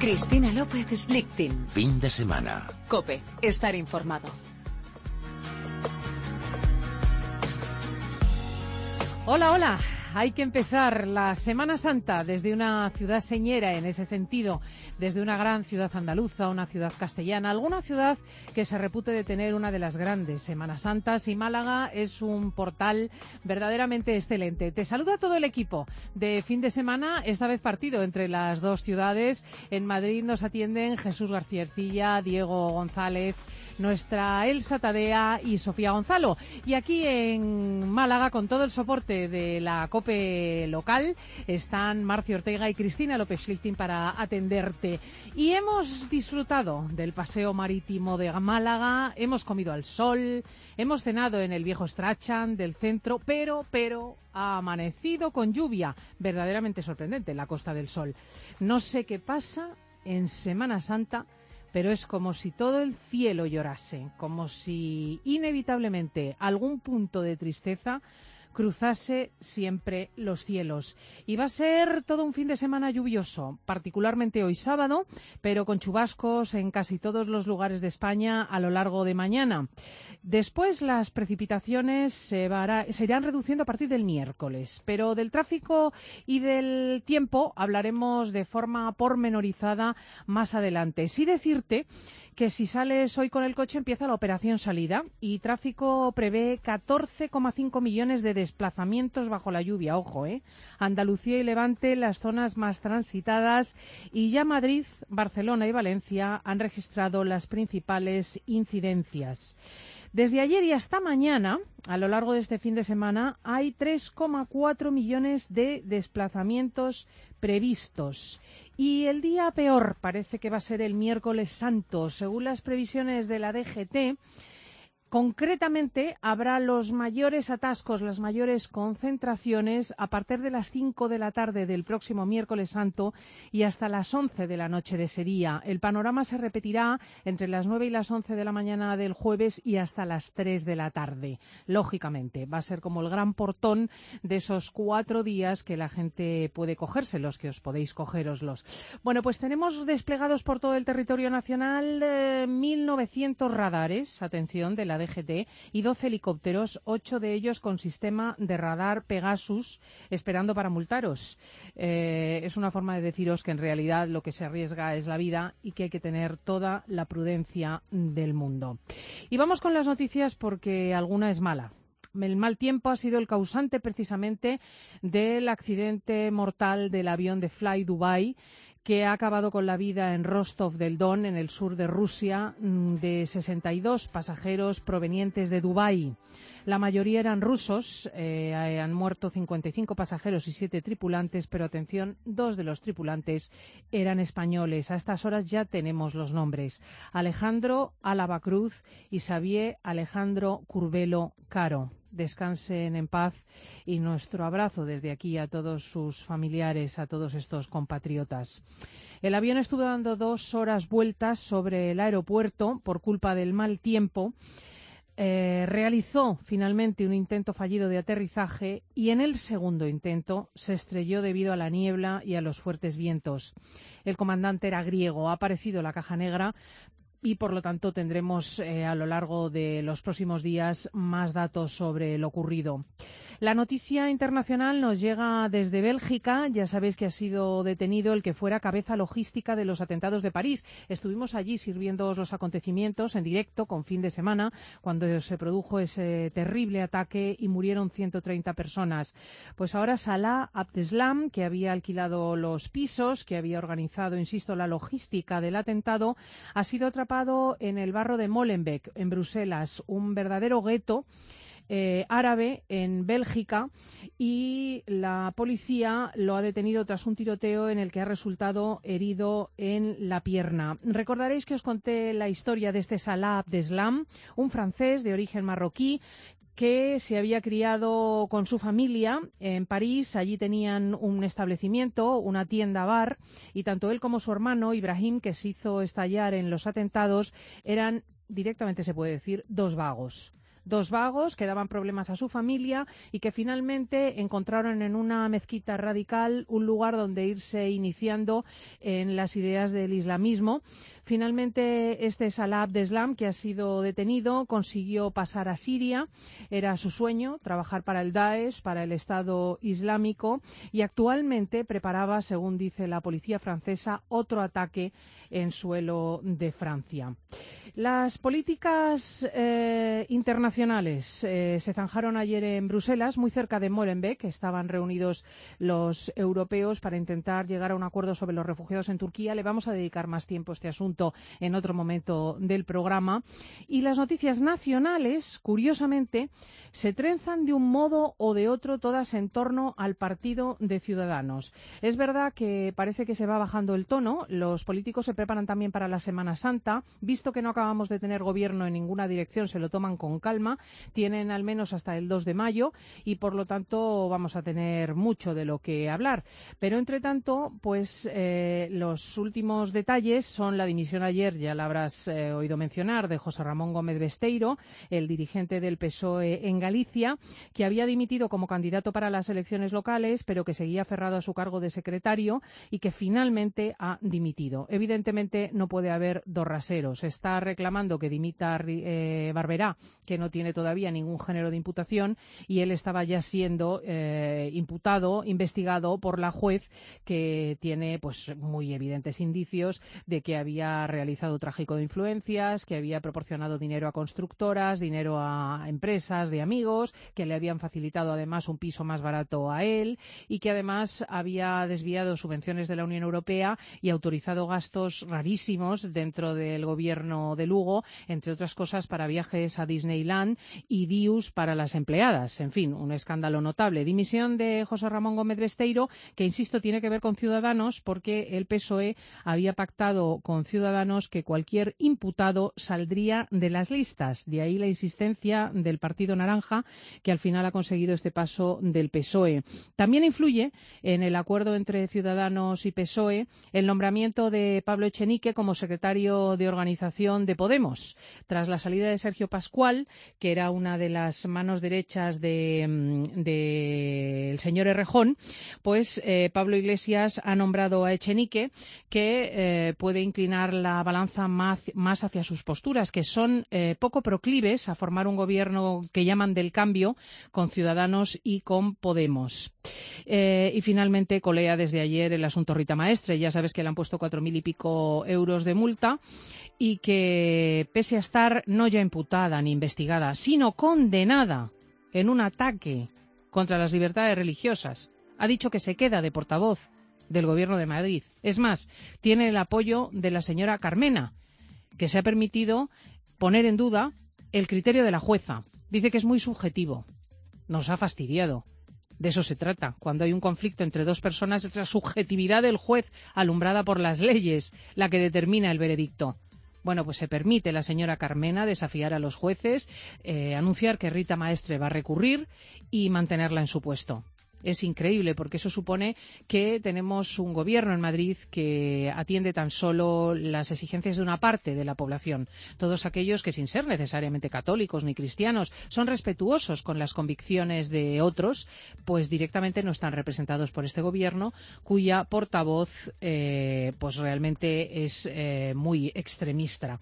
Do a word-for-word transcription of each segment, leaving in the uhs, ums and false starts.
Cristina López Slichting. Fin de semana. COPE. Estar informado. Hola, hola. Hay que empezar la Semana Santa desde una ciudad señera en ese sentido, desde una gran ciudad andaluza, una ciudad castellana, alguna ciudad que se repute de tener una de las grandes Semanas Santas, y Málaga es un portal verdaderamente excelente. Te saluda todo el equipo de Fin de Semana, esta vez partido entre las dos ciudades. En Madrid nos atienden Jesús García Ercilla, Diego González, nuestra Elsa Tadea y Sofía Gonzalo. Y aquí en Málaga, con todo el soporte de la COPE local, están Marcio Ortega y Cristina López Slichting para atenderte. Y hemos disfrutado del paseo marítimo de Málaga, hemos comido al sol, hemos cenado en el viejo Strachan del centro, pero, pero ha amanecido con lluvia, verdaderamente sorprendente en la Costa del Sol. No sé qué pasa en Semana Santa, pero es como si todo el cielo llorase, como si inevitablemente algún punto de tristeza cruzase siempre los cielos. Y va a ser todo un fin de semana lluvioso, particularmente hoy sábado, pero con chubascos en casi todos los lugares de España a lo largo de mañana. Después las precipitaciones se, vará, se irán reduciendo a partir del miércoles, pero del tráfico y del tiempo hablaremos de forma pormenorizada más adelante. Sí decirte que si sales hoy con el coche empieza la operación salida y Tráfico prevé catorce coma cinco millones de desplazamientos bajo la lluvia. Ojo, ¿eh? Andalucía y Levante, las zonas más transitadas, y ya Madrid, Barcelona y Valencia han registrado las principales incidencias. Desde ayer y hasta mañana, a lo largo de este fin de semana, hay tres coma cuatro millones de desplazamientos previstos. Y el día peor parece que va a ser el miércoles santo. Según las previsiones de la D G T, concretamente habrá los mayores atascos, las mayores concentraciones a partir de las cinco de la tarde del próximo miércoles santo y hasta las once de la noche de ese día. El panorama se repetirá entre las nueve y las once de la mañana del jueves y hasta las tres de la tarde. Lógicamente, va a ser como el gran portón de esos cuatro días que la gente puede cogérselos, que os podéis cogéroslos. Bueno, pues tenemos desplegados por todo el territorio nacional eh, mil novecientos radares, atención, de la D G T, y doce helicópteros, ocho de ellos con sistema de radar Pegasus, esperando para multaros. Eh, es una forma de deciros que en realidad lo que se arriesga es la vida y que hay que tener toda la prudencia del mundo. Y vamos con las noticias porque alguna es mala. El mal tiempo ha sido el causante precisamente del accidente mortal del avión de Fly Dubai, que ha acabado con la vida en Rostov del Don, en el sur de Rusia, de sesenta y dos pasajeros provenientes de Dubái. La mayoría eran rusos, eh, han muerto cincuenta y cinco pasajeros y siete tripulantes, pero atención, dos de los tripulantes eran españoles. A estas horas ya tenemos los nombres: Alejandro Álava Cruz y Xavier Alejandro Curbelo Caro. Descansen en paz y nuestro abrazo desde aquí a todos sus familiares, a todos estos compatriotas. El avión estuvo dando dos horas vueltas sobre el aeropuerto por culpa del mal tiempo. Eh, realizó finalmente un intento fallido de aterrizaje y en el segundo intento se estrelló debido a la niebla y a los fuertes vientos. El comandante era griego. Ha aparecido la caja negra y, por lo tanto, tendremos eh, a lo largo de los próximos días más datos sobre lo ocurrido. La noticia internacional nos llega desde Bélgica. Ya sabéis que ha sido detenido el que fuera cabeza logística de los atentados de París. Estuvimos allí sirviendo los acontecimientos en directo con Fin de Semana, cuando se produjo ese terrible ataque y murieron ciento treinta personas. Pues ahora Salah Abdeslam, que había alquilado los pisos, que había organizado, insisto, la logística del atentado, ha sido atrapado en el barrio de Molenbeek, en Bruselas, un verdadero gueto Eh, árabe en Bélgica, y la policía lo ha detenido tras un tiroteo en el que ha resultado herido en la pierna. Recordaréis que os conté la historia de este Salah Abdeslam, un francés de origen marroquí que se había criado con su familia en París. Allí tenían un establecimiento, una tienda bar, y tanto él como su hermano Ibrahim, que se hizo estallar en los atentados, eran, directamente se puede decir, dos vagos. dos vagos que daban problemas a su familia y que finalmente encontraron en una mezquita radical un lugar donde irse iniciando en las ideas del islamismo. Finalmente, este Salah Abdeslam, que ha sido detenido, consiguió pasar a Siria. Era su sueño, trabajar para el Daesh, para el Estado Islámico, y actualmente preparaba, según dice la policía francesa, otro ataque en suelo de Francia. Las políticas eh, internacionales eh, se zanjaron ayer en Bruselas, muy cerca de Molenbeek. Estaban reunidos los europeos para intentar llegar a un acuerdo sobre los refugiados en Turquía. Le vamos a dedicar más tiempo a este asunto en otro momento del programa. Y las noticias nacionales, curiosamente, se trenzan de un modo o de otro todas en torno al partido de Ciudadanos. Es verdad que parece que se va bajando el tono. Los políticos se preparan también para la Semana Santa. Visto que no acabamos de tener gobierno en ninguna dirección, se lo toman con calma. Tienen al menos hasta el dos de mayo y, por lo tanto, vamos a tener mucho de lo que hablar. Pero, entre tanto, pues eh, los últimos detalles son la dimisión ayer, ya la habrás eh, oído mencionar, de José Ramón Gómez Besteiro, el dirigente del P S O E en Galicia, que había dimitido como candidato para las elecciones locales, pero que seguía aferrado a su cargo de secretario y que finalmente ha dimitido. Evidentemente no puede haber dos raseros. Está reclamando que dimita eh, Barberá, que no tiene todavía ningún género de imputación, y él estaba ya siendo eh, imputado, investigado por la juez, que tiene pues muy evidentes indicios de que había realizado tráfico de influencias, que había proporcionado dinero a constructoras, dinero a empresas de amigos, que le habían facilitado además un piso más barato a él y que además había desviado subvenciones de la Unión Europea y autorizado gastos rarísimos dentro del gobierno de Lugo, entre otras cosas para viajes a Disneyland y D I Us para las empleadas. En fin, un escándalo notable. Dimisión de José Ramón Gómez Besteiro, que, insisto, tiene que ver con Ciudadanos, porque el P S O E había pactado con Ciudadanos que cualquier imputado saldría de las listas. De ahí la insistencia del Partido Naranja, que al final ha conseguido este paso del P S O E. También influye en el acuerdo entre Ciudadanos y P S O E el nombramiento de Pablo Echenique como secretario de organización de Podemos. Tras la salida de Sergio Pascual, que era una de las manos derechas del de, de señor Errejón, pues eh, Pablo Iglesias ha nombrado a Echenique, que eh, puede inclinar la balanza más, más hacia sus posturas, que son eh, poco proclives a formar un gobierno que llaman del cambio con Ciudadanos y con Podemos. Eh, y finalmente colea desde ayer el asunto Rita Maestre. Ya sabes que le han puesto cuatro mil y pico euros de multa y que, pese a estar no ya imputada ni investigada, sino condenada en un ataque contra las libertades religiosas, ha dicho que se queda de portavoz del Gobierno de Madrid. Es más, tiene el apoyo de la señora Carmena, que se ha permitido poner en duda el criterio de la jueza. Dice que es muy subjetivo. Nos ha fastidiado. De eso se trata. Cuando hay un conflicto entre dos personas, es la subjetividad del juez, alumbrada por las leyes, la que determina el veredicto. Bueno, pues se permite la señora Carmena desafiar a los jueces, eh, anunciar que Rita Maestre va a recurrir y mantenerla en su puesto. Es increíble, porque eso supone que tenemos un gobierno en Madrid que atiende tan solo las exigencias de una parte de la población. Todos aquellos que, sin ser necesariamente católicos ni cristianos, son respetuosos con las convicciones de otros, pues directamente no están representados por este gobierno, cuya portavoz eh, pues realmente es eh, muy extremista.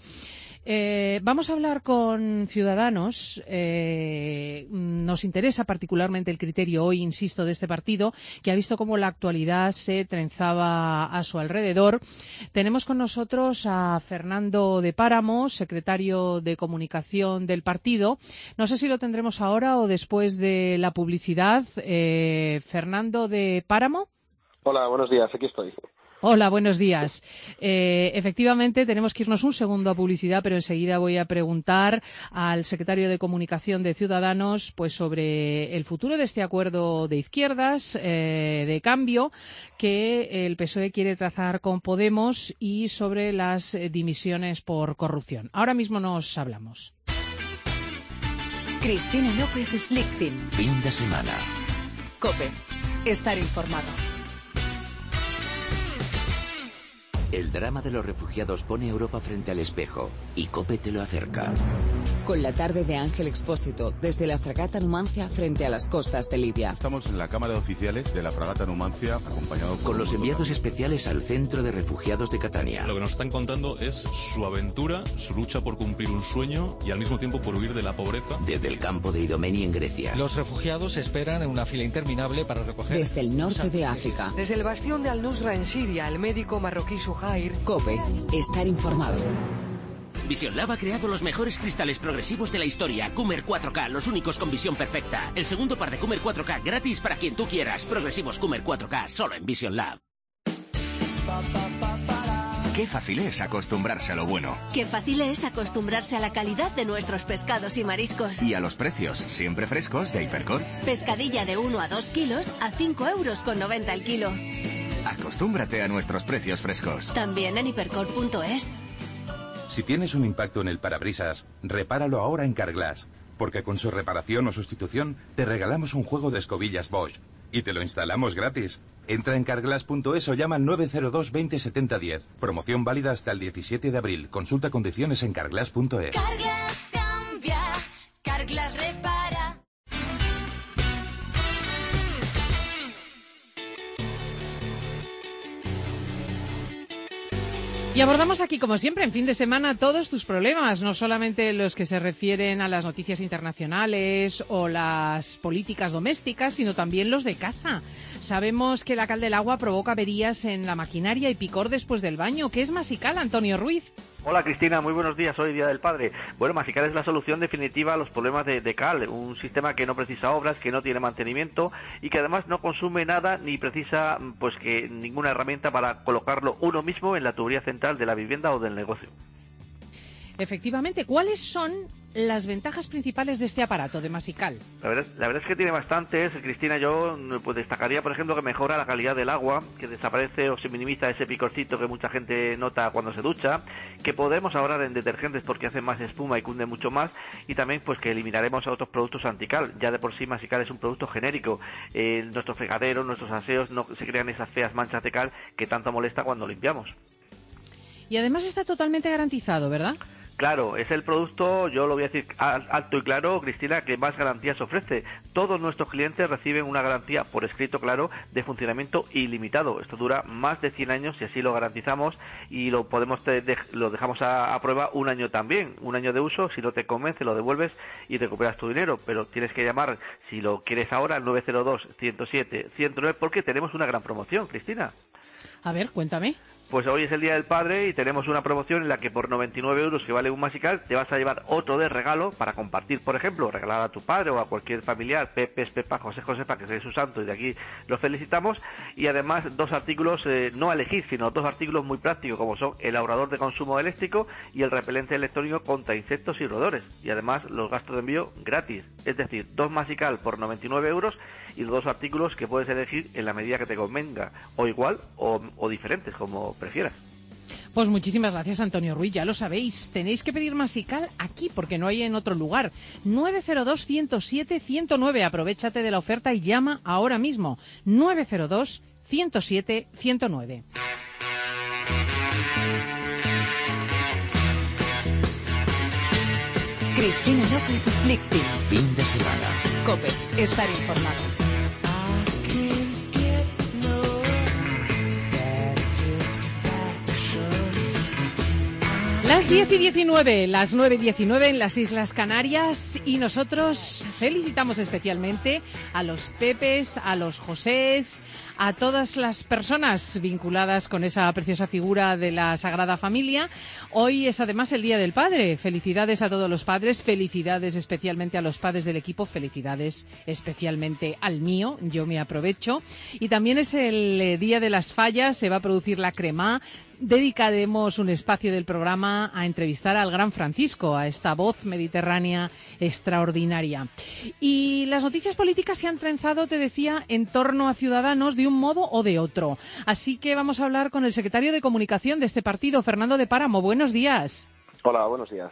Eh, vamos a hablar con Ciudadanos. Eh, nos interesa particularmente el criterio hoy, insisto, de este partido, que ha visto cómo la actualidad se trenzaba a su alrededor. Tenemos con nosotros a Fernando de Páramo, secretario de Comunicación del partido. No sé si lo tendremos ahora o después de la publicidad. Eh, Fernando de Páramo. Hola, buenos días, aquí estoy. Hola, buenos días. Eh, efectivamente, tenemos que irnos un segundo a publicidad, pero enseguida voy a preguntar al secretario de Comunicación de Ciudadanos pues sobre el futuro de este acuerdo de izquierdas, eh, de cambio, que el P S O E quiere trazar con Podemos, y sobre las eh, dimisiones por corrupción. Ahora mismo nos hablamos. Cristina López Schlichting. Fin de semana. COPE. Estar informado. El drama de los refugiados pone a Europa frente al espejo y COPE te lo acerca. Con la tarde de Ángel Expósito, desde la fragata Numancia frente a las costas de Libia. Estamos en la Cámara de Oficiales de la fragata Numancia, acompañado por... Con los enviados especiales al centro de refugiados de Catania. Lo que nos están contando es su aventura, su lucha por cumplir un sueño y al mismo tiempo por huir de la pobreza. Desde el campo de Idomeni en Grecia. Los refugiados esperan en una fila interminable para recoger... Desde el norte de África. Desde el bastión de Al-Nusra en Siria, el médico marroquí Suhair. COPE. Estar informado. Vision Lab ha creado los mejores cristales progresivos de la historia. Coomer cuatro K, los únicos con visión perfecta. El segundo par de Coomer cuatro K gratis para quien tú quieras. Progresivos Coomer cuatro K, solo en Vision Lab. Qué fácil es acostumbrarse a lo bueno. Qué fácil es acostumbrarse a la calidad de nuestros pescados y mariscos. Y a los precios siempre frescos de Hipercor. Pescadilla de uno a dos kilos a cinco euros con noventa el kilo. Acostúmbrate a nuestros precios frescos. También en hipercor punto es. Si tienes un impacto en el parabrisas, repáralo ahora en Carglass, porque con su reparación o sustitución te regalamos un juego de escobillas Bosch y te lo instalamos gratis. Entra en carglass punto es o llama al nueve cero dos veinte setenta diez. Promoción válida hasta el diecisiete de abril. Consulta condiciones en carglass punto es. Carglass cambia, Carglass repara. Y abordamos aquí, como siempre, en fin de semana, todos tus problemas, no solamente los que se refieren a las noticias internacionales o las políticas domésticas, sino también los de casa. Sabemos que la cal del agua provoca averías en la maquinaria y picor después del baño. ¿Qué es Masical, Antonio Ruiz? Hola Cristina, muy buenos días, hoy Día del Padre. Bueno, Masical es la solución definitiva a los problemas de, de cal, un sistema que no precisa obras, que no tiene mantenimiento y que además no consume nada ni precisa pues que ninguna herramienta para colocarlo uno mismo en la tubería central de la vivienda o del negocio. Efectivamente, ¿cuáles son las ventajas principales de este aparato de Masical? La verdad, la verdad es que tiene bastantes, Cristina. Yo pues destacaría, por ejemplo, que mejora la calidad del agua, que desaparece o se minimiza ese picorcito que mucha gente nota cuando se ducha, que podemos ahorrar en detergentes porque hacen más espuma y cunde mucho más, y también pues que eliminaremos a otros productos antical. Ya de por sí Masical es un producto genérico. En eh, nuestro fregadero, nuestros aseos, no se crean esas feas manchas de cal que tanto molesta cuando limpiamos. Y además está totalmente garantizado, ¿verdad? Claro, es el producto, yo lo voy a decir alto y claro, Cristina, que más garantías ofrece. Todos nuestros clientes reciben una garantía por escrito, claro, de funcionamiento ilimitado. Esto dura más de cien años y así lo garantizamos y lo podemos te, de, lo dejamos a, a prueba un año también. Un año de uso, si no te convence, lo devuelves y recuperas tu dinero. Pero tienes que llamar, si lo quieres ahora, al nueve cero dos, ciento siete, ciento nueve, porque tenemos una gran promoción, Cristina. A ver, cuéntame. Pues hoy es el Día del Padre y tenemos una promoción en la que por noventa y nueve euros que vale un Masical te vas a llevar otro de regalo para compartir, por ejemplo, regalar a tu padre o a cualquier familiar, Pepe, Pepa, José, Josefa, que sea su santo y de aquí los felicitamos. Y además dos artículos, eh, no a elegir, sino dos artículos muy prácticos como son el ahorrador de consumo eléctrico y el repelente electrónico contra insectos y roedores. Y además los gastos de envío gratis, es decir, dos Masical por noventa y nueve euros y los dos artículos que puedes elegir en la medida que te convenga, o igual o, o diferentes, como prefieras. Pues muchísimas gracias, Antonio Ruiz, ya lo sabéis, tenéis que pedir Masical aquí porque no hay en otro lugar. nueve cero dos, ciento siete, ciento nueve, aprovéchate de la oferta y llama ahora mismo. nueve cero dos, ciento siete, ciento nueve. Cristina López Lichting. Fin de semana. COPE, estar informado. Las diez y diecinueve, las nueve y diecinueve en las Islas Canarias y nosotros felicitamos especialmente a los Pepes, a los Josés, a todas las personas vinculadas con esa preciosa figura de la Sagrada Familia. Hoy es además el Día del Padre. Felicidades a todos los padres, felicidades especialmente a los padres del equipo, felicidades especialmente al mío, yo me aprovecho. Y también es el Día de las Fallas, se va a producir la crema. Dedicaremos un espacio del programa a entrevistar al gran Francisco, a esta voz mediterránea extraordinaria. Y las noticias políticas se han trenzado, te decía, en torno a Ciudadanos de un modo o de otro. Así que vamos a hablar con el secretario de Comunicación de este partido, Fernando de Páramo. Buenos días. Hola, buenos días.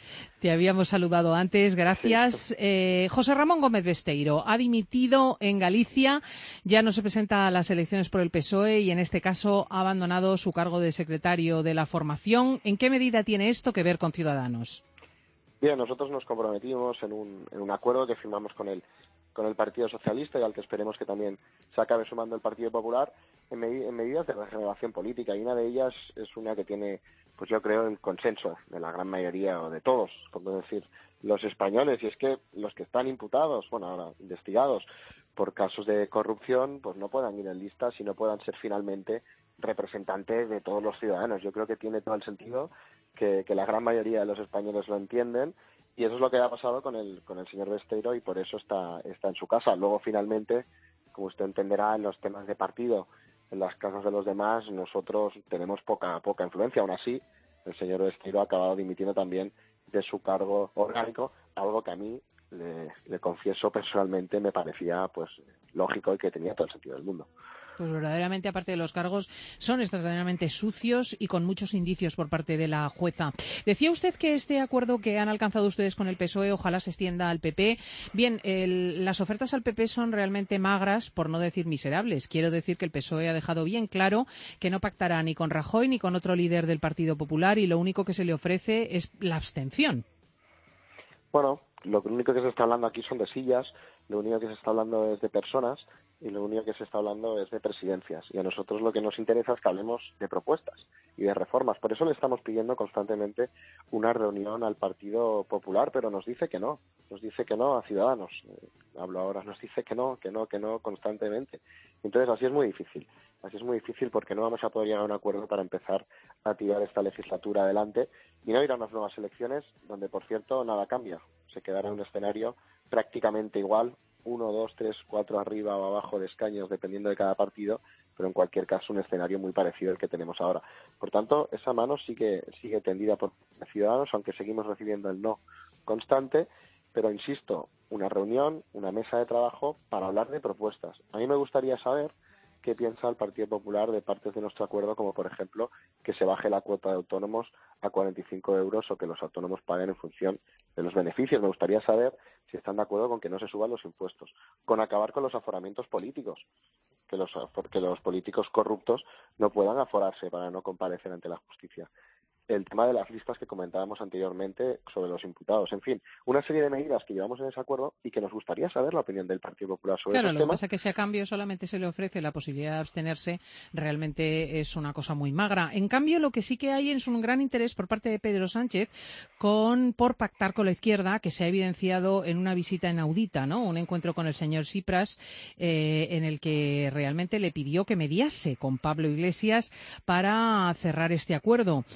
Te habíamos saludado antes, gracias. Eh, José Ramón Gómez Besteiro ha dimitido en Galicia, ya no se presenta a las elecciones por el P S O E y en este caso ha abandonado su cargo de secretario de la formación. ¿En qué medida tiene esto que ver con Ciudadanos? Bien, nosotros nos comprometimos en un, en un acuerdo que firmamos con el, con el Partido Socialista y al que esperemos que también se acabe sumando el Partido Popular en, med- en medidas de regeneración política, y una de ellas es una que tiene, pues yo creo, el consenso de la gran mayoría o de todos, por no decir los españoles, y es que los que están imputados, bueno, ahora investigados por casos de corrupción, pues no puedan ir en listas y no puedan ser finalmente representantes de todos los ciudadanos. Yo creo que tiene todo el sentido, que, que la gran mayoría de los españoles lo entienden, y eso es lo que ha pasado con el con el señor Besteiro, y por eso está está en su casa. Luego, finalmente, como usted entenderá, en los temas de partido, en las casas de los demás, nosotros tenemos poca poca influencia. Aún así, el señor Besteiro ha acabado dimitiendo también de su cargo orgánico, algo que a mí, le, le confieso personalmente, me parecía pues lógico y que tenía todo el sentido del mundo. Pues verdaderamente, aparte de los cargos, son extraordinariamente sucios y con muchos indicios por parte de la jueza. Decía usted que este acuerdo que han alcanzado ustedes con el P S O E ojalá se extienda al P P. Bien, el, las ofertas al P P son realmente magras, por no decir miserables. Quiero decir que el P S O E ha dejado bien claro que no pactará ni con Rajoy ni con otro líder del Partido Popular, y lo único que se le ofrece es la abstención. Bueno, lo único que se está hablando aquí son de sillas, lo único que se está hablando es de personas, y lo único que se está hablando es de presidencias. Y a nosotros lo que nos interesa es que hablemos de propuestas y de reformas. Por eso le estamos pidiendo constantemente una reunión al Partido Popular, pero nos dice que no, nos dice que no a Ciudadanos. Eh, hablo ahora, nos dice que no, que no, que no constantemente. Entonces así es muy difícil, así es muy difícil porque no vamos a poder llegar a un acuerdo para empezar a tirar esta legislatura adelante y no ir a unas nuevas elecciones donde, por cierto, nada cambia. Se quedará en un escenario prácticamente igual, uno, dos, tres, cuatro arriba o abajo de escaños, dependiendo de cada partido, pero en cualquier caso un escenario muy parecido al que tenemos ahora. Por tanto, esa mano sigue, sigue tendida por Ciudadanos, aunque seguimos recibiendo el no constante, pero insisto, una reunión, una mesa de trabajo para hablar de propuestas. A mí me gustaría saber qué piensa el Partido Popular de partes de nuestro acuerdo, como por ejemplo que se baje la cuota de autónomos a cuarenta y cinco euros o que los autónomos paguen en función de los beneficios. Me gustaría saber si están de acuerdo con que no se suban los impuestos, con acabar con los aforamientos políticos, que los, que los políticos corruptos no puedan aforarse para no comparecer ante la justicia. El tema de las listas que comentábamos anteriormente sobre los imputados. En fin, una serie de medidas que llevamos en ese acuerdo y que nos gustaría saber la opinión del Partido Popular sobre claro, esos lo temas. que pasa es que si a cambio solamente se le ofrece la posibilidad de abstenerse, realmente es una cosa muy magra. En cambio, lo que sí que hay es un gran interés por parte de Pedro Sánchez con, por pactar con la izquierda, que se ha evidenciado en una visita inaudita, ¿no? Un encuentro con el señor Tsipras, eh, en el que realmente le pidió que mediase con Pablo Iglesias para cerrar este acuerdo.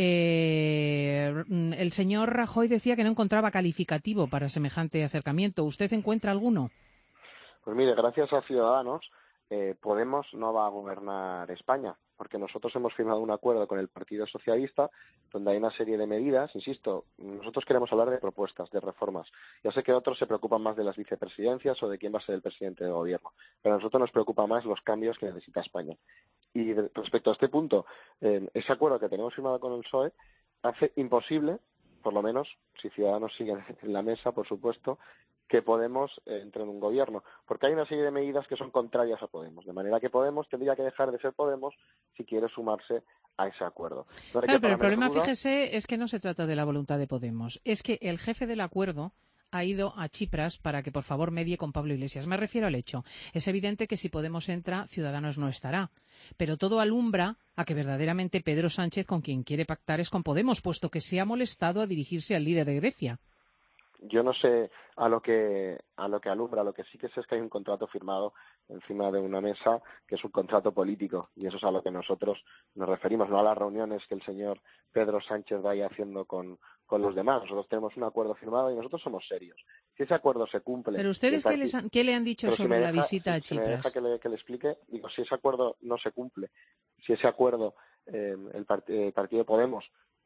Eh, el señor Rajoy decía que no encontraba calificativo para semejante acercamiento. ¿Usted encuentra alguno? Pues mire, gracias a Ciudadanos, eh, Podemos no va a gobernar España, porque nosotros hemos firmado un acuerdo con el Partido Socialista donde hay una serie de medidas. Insisto, nosotros queremos hablar de propuestas, de reformas. Ya sé que otros se preocupan más de las vicepresidencias o de quién va a ser el presidente del gobierno, pero a nosotros nos preocupa más los cambios que necesita España. Y de, respecto a este punto, eh, ese acuerdo que tenemos firmado con el P S O E hace imposible, por lo menos, si Ciudadanos sigue en la mesa, por supuesto, que Podemos eh, entre en un gobierno, porque hay una serie de medidas que son contrarias a Podemos, de manera que Podemos tendría que dejar de ser Podemos si quiere sumarse a ese acuerdo. No claro, pero el problema, fíjese, es que no se trata de la voluntad de Podemos, es que el jefe del acuerdo ha ido a Tsipras para que, por favor, medie con Pablo Iglesias. Me refiero al hecho. Es evidente que si Podemos entra, Ciudadanos no estará. Pero todo alumbra a que verdaderamente Pedro Sánchez con quien quiere pactar es con Podemos, puesto que se ha molestado a dirigirse al líder de Grecia. Yo no sé a lo que a lo que alumbra, lo que sí que sé es que hay un contrato firmado encima de una mesa que es un contrato político, y eso es a lo que nosotros nos referimos, no a las reuniones que el señor Pedro Sánchez vaya haciendo con, con los demás. Nosotros tenemos un acuerdo firmado y nosotros somos serios. Si ese acuerdo se cumple... Pero ustedes, ¿qué, les han, ¿qué le han dicho Pero sobre si la deja, visita si, a Tsipras? Si me deja que le, que le explique, digo, si ese acuerdo no se cumple, si ese acuerdo, eh, el, part, el partido Podemos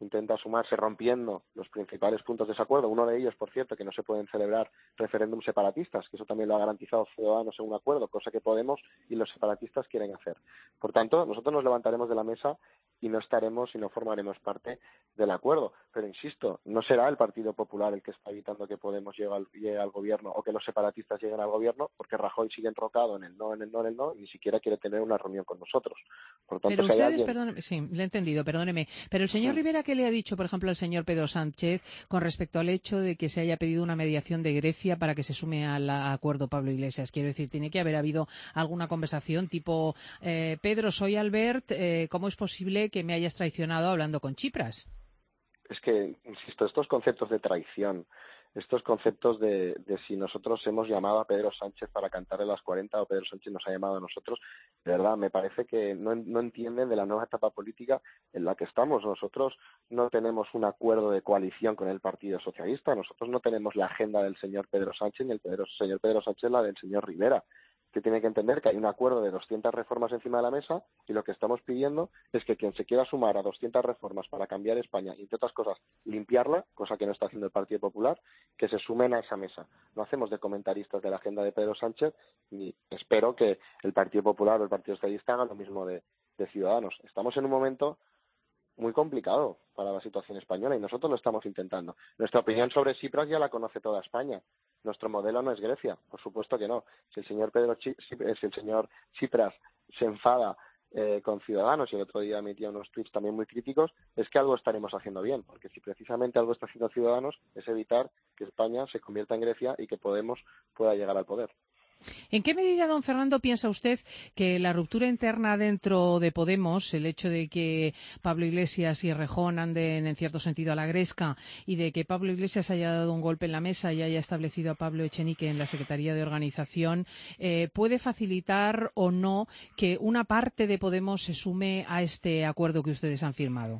intenta sumarse rompiendo los principales puntos de desacuerdo. Uno de ellos, por cierto, que no se pueden celebrar referéndums separatistas, que eso también lo ha garantizado Ciudadanos en un acuerdo, cosa que Podemos y los separatistas quieren hacer. Por tanto, nosotros nos levantaremos de la mesa y no estaremos y no formaremos parte del acuerdo. Pero insisto, no será el Partido Popular el que está evitando que Podemos llegue al, llegue al gobierno o que los separatistas lleguen al gobierno, porque Rajoy sigue enrocado en el no, en el no, en el no, y ni siquiera quiere tener una reunión con nosotros. Por tanto, pero si ustedes, alguien... perdóneme, sí, le he entendido, perdóneme, pero el señor sí. Rivera, ¿qué le ha dicho, por ejemplo, al señor Pedro Sánchez con respecto al hecho de que se haya pedido una mediación de Grecia para que se sume al acuerdo Pablo Iglesias? Quiero decir, tiene que haber habido alguna conversación tipo, eh, Pedro, soy Albert, eh, ¿cómo es posible que me hayas traicionado hablando con Tsipras? Es que, insisto, estos conceptos de traición, estos conceptos de, de si nosotros hemos llamado a Pedro Sánchez para cantarle las cuarenta o Pedro Sánchez nos ha llamado a nosotros, de verdad, me parece que no, no entienden de la nueva etapa política en la que estamos. Nosotros no tenemos un acuerdo de coalición con el Partido Socialista, nosotros no tenemos la agenda del señor Pedro Sánchez ni el Pedro, señor Pedro Sánchez la del señor Rivera. Que tiene que entender que hay un acuerdo de doscientas reformas encima de la mesa y lo que estamos pidiendo es que quien se quiera sumar a doscientas reformas para cambiar España y, entre otras cosas, limpiarla, cosa que no está haciendo el Partido Popular, que se sumen a esa mesa. No hacemos de comentaristas de la agenda de Pedro Sánchez y espero que el Partido Popular o el Partido Socialista hagan lo mismo de, de Ciudadanos. Estamos en un momento muy complicado para la situación española y nosotros lo estamos intentando. Nuestra opinión sobre Tsipras ya la conoce toda España. Nuestro modelo no es Grecia, por supuesto que no. Si el señor Pedro Ch- si el señor Tsipras se enfada eh, con Ciudadanos y el otro día emitía unos tweets también muy críticos, es que algo estaremos haciendo bien, porque si precisamente algo está haciendo Ciudadanos es evitar que España se convierta en Grecia y que Podemos pueda llegar al poder. ¿En qué medida, don Fernando, piensa usted que la ruptura interna dentro de Podemos, el hecho de que Pablo Iglesias y Errejón anden en cierto sentido a la gresca y de que Pablo Iglesias haya dado un golpe en la mesa y haya establecido a Pablo Echenique en la Secretaría de Organización, eh, puede facilitar o no que una parte de Podemos se sume a este acuerdo que ustedes han firmado?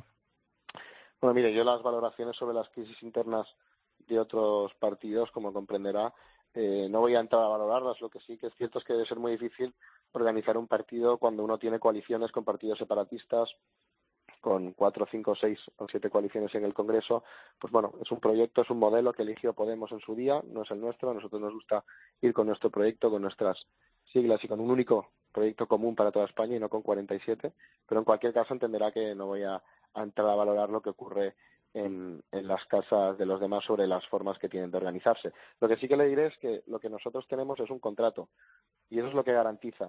Bueno, mire, yo las valoraciones sobre las crisis internas de otros partidos, como comprenderá, Eh, no voy a entrar a valorarlas. Lo que sí que es cierto es que debe ser muy difícil organizar un partido cuando uno tiene coaliciones con partidos separatistas, con cuatro, cinco, seis o siete coaliciones en el Congreso. Pues bueno, es un proyecto, es un modelo que eligió Podemos en su día, no es el nuestro. A nosotros nos gusta ir con nuestro proyecto, con nuestras siglas y con un único proyecto común para toda España y no con cuarenta y siete. Pero en cualquier caso entenderá que no voy a, a entrar a valorar lo que ocurre En, en las casas de los demás sobre las formas que tienen de organizarse. Lo que sí que le diré es que lo que nosotros tenemos es un contrato y eso es lo que garantiza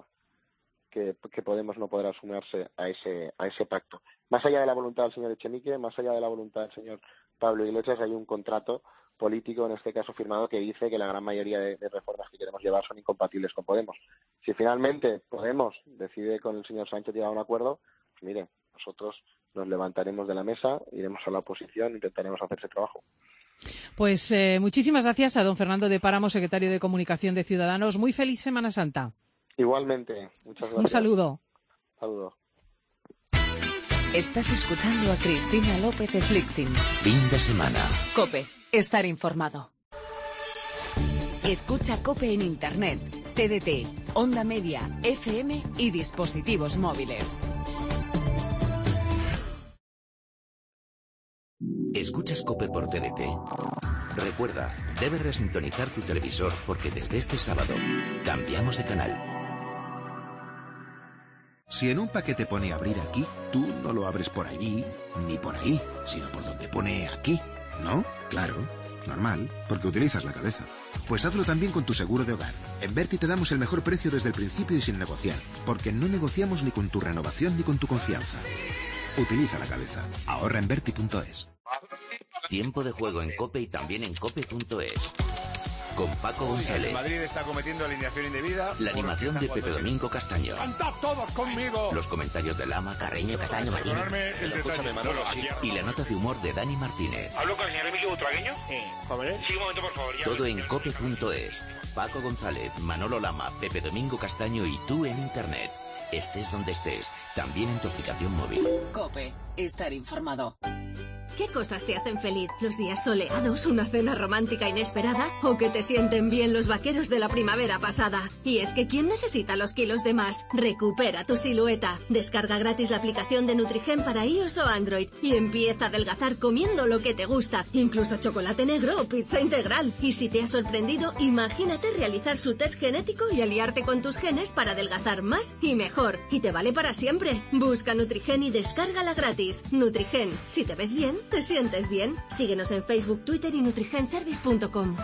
que, que Podemos no podrá sumarse a ese, a ese pacto. Más allá de la voluntad del señor Echenique, más allá de la voluntad del señor Pablo Iglesias, hay un contrato político, en este caso firmado, que dice que la gran mayoría de, de reformas que queremos llevar son incompatibles con Podemos. Si finalmente Podemos decide con el señor Sánchez llegar a un acuerdo, pues mire, nosotros nos levantaremos de la mesa, iremos a la oposición, intentaremos hacer ese trabajo. Pues eh, muchísimas gracias a don Fernando de Páramo, secretario de Comunicación de Ciudadanos. Muy feliz Semana Santa. Igualmente, muchas gracias. Un saludo. Saludo. Estás escuchando a Cristina López Slichting. Fin de semana. COPE. Estar informado. Escucha COPE en Internet, T D T, Onda Media, F M y dispositivos móviles. ¿Escuchas COPE por T D T? Recuerda, debes resintonizar tu televisor porque desde este sábado cambiamos de canal. Si en un paquete pone abrir aquí, tú no lo abres por allí ni por ahí, sino por donde pone aquí, ¿no? Claro, normal, porque utilizas la cabeza. Pues hazlo también con tu seguro de hogar. En Berti te damos el mejor precio desde el principio y sin negociar, porque no negociamos ni con tu renovación ni con tu confianza. Utiliza la cabeza. Ahorra en Berti punto es. Tiempo de juego en COPE y también en COPE punto es. Con Paco González. El Madrid está cometiendo alineación indebida. La animación de Pepe Domingo Castaño. ¡Cantad todos conmigo! Los comentarios de Lama, Carreño, Castaño, Mañino. Escúchame, Manolo. Y la nota de humor de Dani Martínez. ¿Hablo con el señor Emilio Butragueño? Sí. ¿Jóvenes? Sí, un momento, por favor. Ya Todo en COPE punto es. Paco González, Manolo Lama, Pepe Domingo Castaño y tú en Internet. Estés donde estés, también en tu aplicación móvil. COPE. Estar informado. ¿Qué cosas te hacen feliz? ¿Los días soleados, una cena romántica inesperada? ¿O que te sienten bien los vaqueros de la primavera pasada? Y es que ¿quién necesita los kilos de más? Recupera tu silueta. Descarga gratis la aplicación de Nutrigen para iOS o Android y empieza a adelgazar comiendo lo que te gusta, incluso chocolate negro o pizza integral. Y si te ha sorprendido, imagínate realizar su test genético y aliarte con tus genes para adelgazar más y mejor. Y te vale para siempre. Busca Nutrigen y descárgala gratis. Nutrigen, si te ves bien, te sientes bien. Síguenos en Facebook, Twitter y nutrigenservice punto com.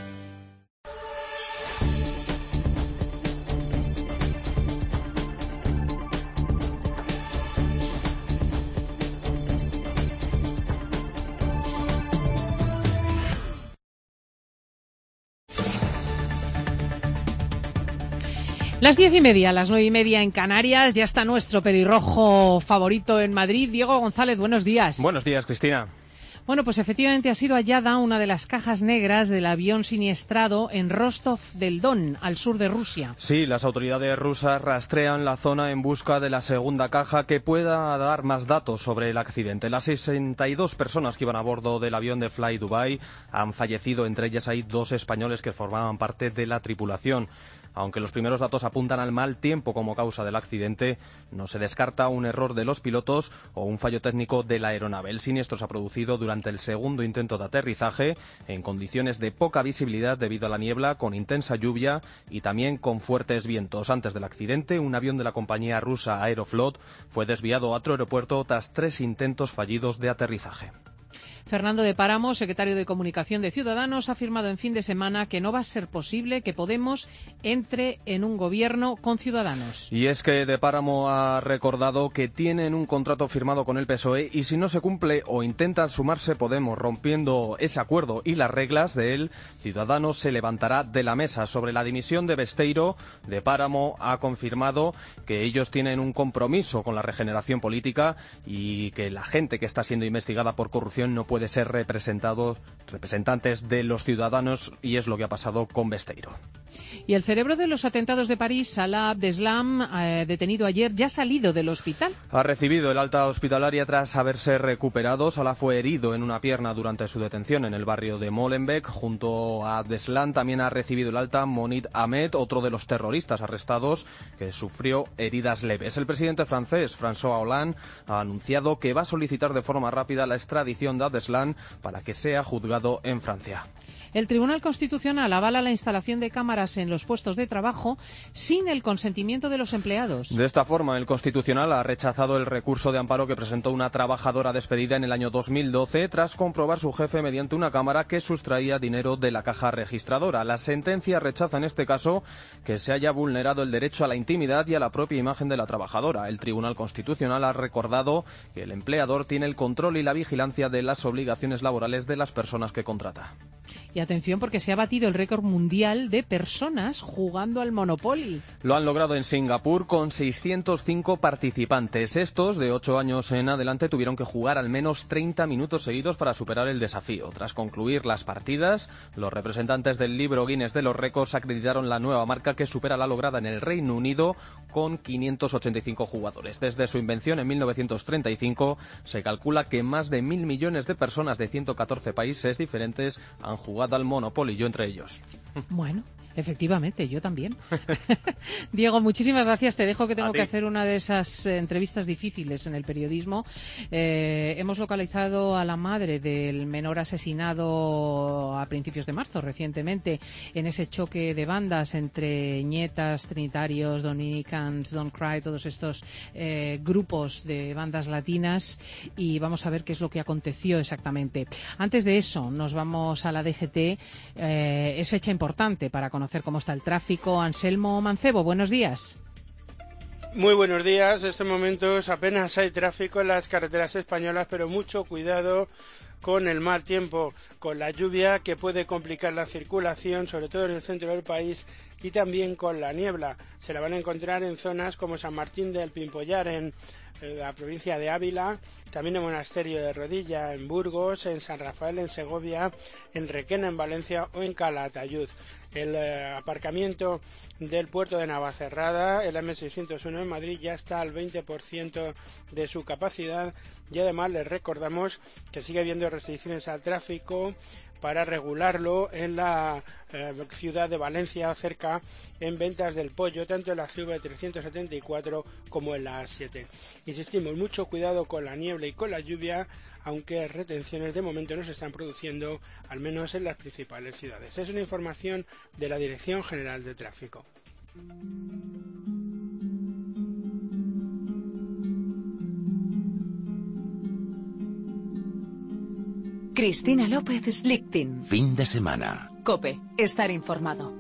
Las diez y media, las nueve y media en Canarias, ya está nuestro pelirrojo favorito en Madrid. Diego González, buenos días. Buenos días, Cristina. Bueno, pues efectivamente ha sido hallada una de las cajas negras del avión siniestrado en Rostov del Don, al sur de Rusia. Sí, las autoridades rusas rastrean la zona en busca de la segunda caja que pueda dar más datos sobre el accidente. Las sesenta y dos personas que iban a bordo del avión de Fly Dubai han fallecido, entre ellas hay dos españoles que formaban parte de la tripulación. Aunque los primeros datos apuntan al mal tiempo como causa del accidente, no se descarta un error de los pilotos o un fallo técnico de la aeronave. El siniestro se ha producido durante el segundo intento de aterrizaje en condiciones de poca visibilidad debido a la niebla, con intensa lluvia y también con fuertes vientos. Antes del accidente, un avión de la compañía rusa Aeroflot fue desviado a otro aeropuerto tras tres intentos fallidos de aterrizaje. Fernando de Páramo, secretario de Comunicación de Ciudadanos, ha afirmado en fin de semana que no va a ser posible que Podemos entre en un gobierno con Ciudadanos. Y es que de Páramo ha recordado que tienen un contrato firmado con el P S O E y si no se cumple o intenta sumarse Podemos rompiendo ese acuerdo y las reglas de él, Ciudadanos se levantará de la mesa. Sobre la dimisión de Besteiro, de Páramo ha confirmado que ellos tienen un compromiso con la regeneración política y que la gente que está siendo investigada por corrupción no puede de ser representados, representantes de los ciudadanos, y es lo que ha pasado con Besteiro. Y el cerebro de los atentados de París, Salah Abdeslam, eh, detenido ayer, ya ha salido del hospital. Ha recibido el alta hospitalaria tras haberse recuperado. Salah fue herido en una pierna durante su detención en el barrio de Molenbeek. Junto a Abdeslam también ha recibido el alta Monid Ahmed, otro de los terroristas arrestados que sufrió heridas leves. El presidente francés, François Hollande, ha anunciado que va a solicitar de forma rápida la extradición de Abdeslam para que sea juzgado en Francia. El Tribunal Constitucional avala la instalación de cámaras en los puestos de trabajo sin el consentimiento de los empleados. De esta forma, el Constitucional ha rechazado el recurso de amparo que presentó una trabajadora despedida en el año dos mil doce tras comprobar su jefe mediante una cámara que sustraía dinero de la caja registradora. La sentencia rechaza en este caso que se haya vulnerado el derecho a la intimidad y a la propia imagen de la trabajadora. El Tribunal Constitucional ha recordado que el empleador tiene el control y la vigilancia de las obligaciones laborales de las personas que contrata. Y atención, porque se ha batido el récord mundial de personas jugando al Monopoly. Lo han logrado en Singapur con seiscientos cinco participantes. Estos, de ocho años en adelante, tuvieron que jugar al menos treinta minutos seguidos para superar el desafío. Tras concluir las partidas, los representantes del libro Guinness de los récords acreditaron la nueva marca que supera la lograda en el Reino Unido con quinientos ochenta y cinco jugadores. Desde su invención en mil novecientos treinta y cinco, se calcula que más de mil millones de personas de ciento catorce países diferentes han jugado al Monopoly, yo entre ellos. Bueno, efectivamente, yo también. Diego, muchísimas gracias. Te dejo que tengo que hacer una de esas eh, entrevistas difíciles en el periodismo. Eh, hemos localizado a la madre del menor asesinado a principios de marzo, recientemente, en ese choque de bandas entre Ñetas, Trinitarios, Dominicans, Don't Cry, todos estos eh, grupos de bandas latinas, y vamos a ver qué es lo que aconteció exactamente. Antes de eso, nos vamos a la D G T. Eh, es fecha importante para conocer cómo está el tráfico. Anselmo Mancebo, buenos días. Muy buenos días. En estos momentos apenas hay tráfico en las carreteras españolas, pero mucho cuidado con el mal tiempo, con la lluvia que puede complicar la circulación, sobre todo en el centro del país, y también con la niebla. Se la van a encontrar en zonas como San Martín del Pimpollar, en la provincia de Ávila, también en Monasterio de Rodilla, en Burgos, en San Rafael, en Segovia, en Requena, en Valencia o en Calatayud. El eh, aparcamiento del puerto de Navacerrada, el eme seiscientos uno en Madrid, ya está al veinte por ciento de su capacidad, y además les recordamos que sigue habiendo restricciones al tráfico para regularlo en la eh, ciudad de Valencia, cerca en Ventas del Pollo, tanto en la C V trescientos setenta y cuatro como en la A siete. Insistimos, mucho cuidado con la niebla y con la lluvia, aunque retenciones de momento no se están produciendo, al menos en las principales ciudades. Es una información de la Dirección General de Tráfico. Cristina López Slichting. Fin de semana. COPE. Estar informado.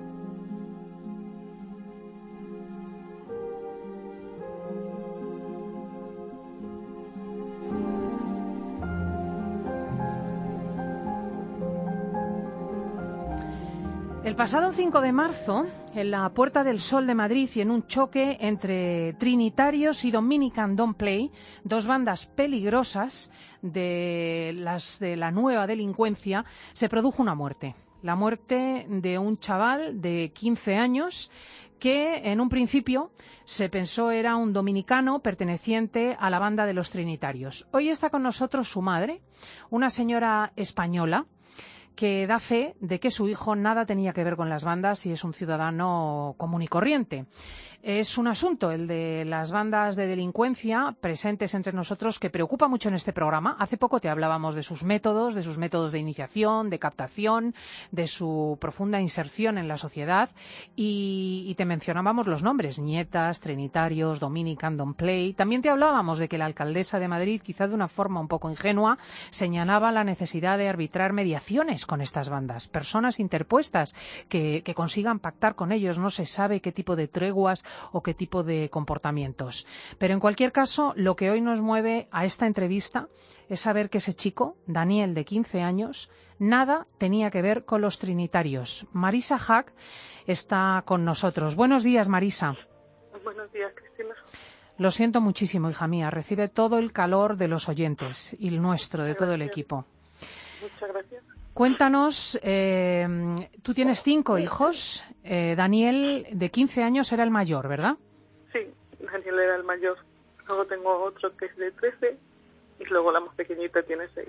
El pasado cinco de marzo, en la Puerta del Sol de Madrid y en un choque entre Trinitarios y Dominican Don't Play, dos bandas peligrosas de las de la nueva delincuencia, se produjo una muerte. La muerte de un chaval de quince años que en un principio se pensó era un dominicano perteneciente a la banda de los Trinitarios. Hoy está con nosotros su madre, una señora española, que da fe de que su hijo nada tenía que ver con las bandas y es un ciudadano común y corriente. Es un asunto, el de las bandas de delincuencia presentes entre nosotros, que preocupa mucho en este programa. Hace poco te hablábamos de sus métodos, de sus métodos de iniciación, de captación, de su profunda inserción en la sociedad, y, y te mencionábamos los nombres: Nietas, Trinitarios, Dominican Don't Play. También te hablábamos de que la alcaldesa de Madrid, quizá de una forma un poco ingenua, señalaba la necesidad de arbitrar mediaciones con estas bandas, personas interpuestas que, que consigan pactar con ellos. No se sabe qué tipo de treguas o qué tipo de comportamientos. Pero en cualquier caso, lo que hoy nos mueve a esta entrevista es saber que ese chico, Daniel, de quince años, nada tenía que ver con los Trinitarios. Marisa Hack está con nosotros. Buenos días, Marisa. Buenos días, Cristina. Lo siento muchísimo, hija mía. Recibe todo el calor de los oyentes y el nuestro, de todo el equipo. Muchas gracias. Cuéntanos, eh, tú tienes cinco hijos. Eh, Daniel, de quince años, era el mayor, ¿verdad? Sí, Daniel era el mayor. Luego tengo otro que es de trece y luego la más pequeñita tiene seis.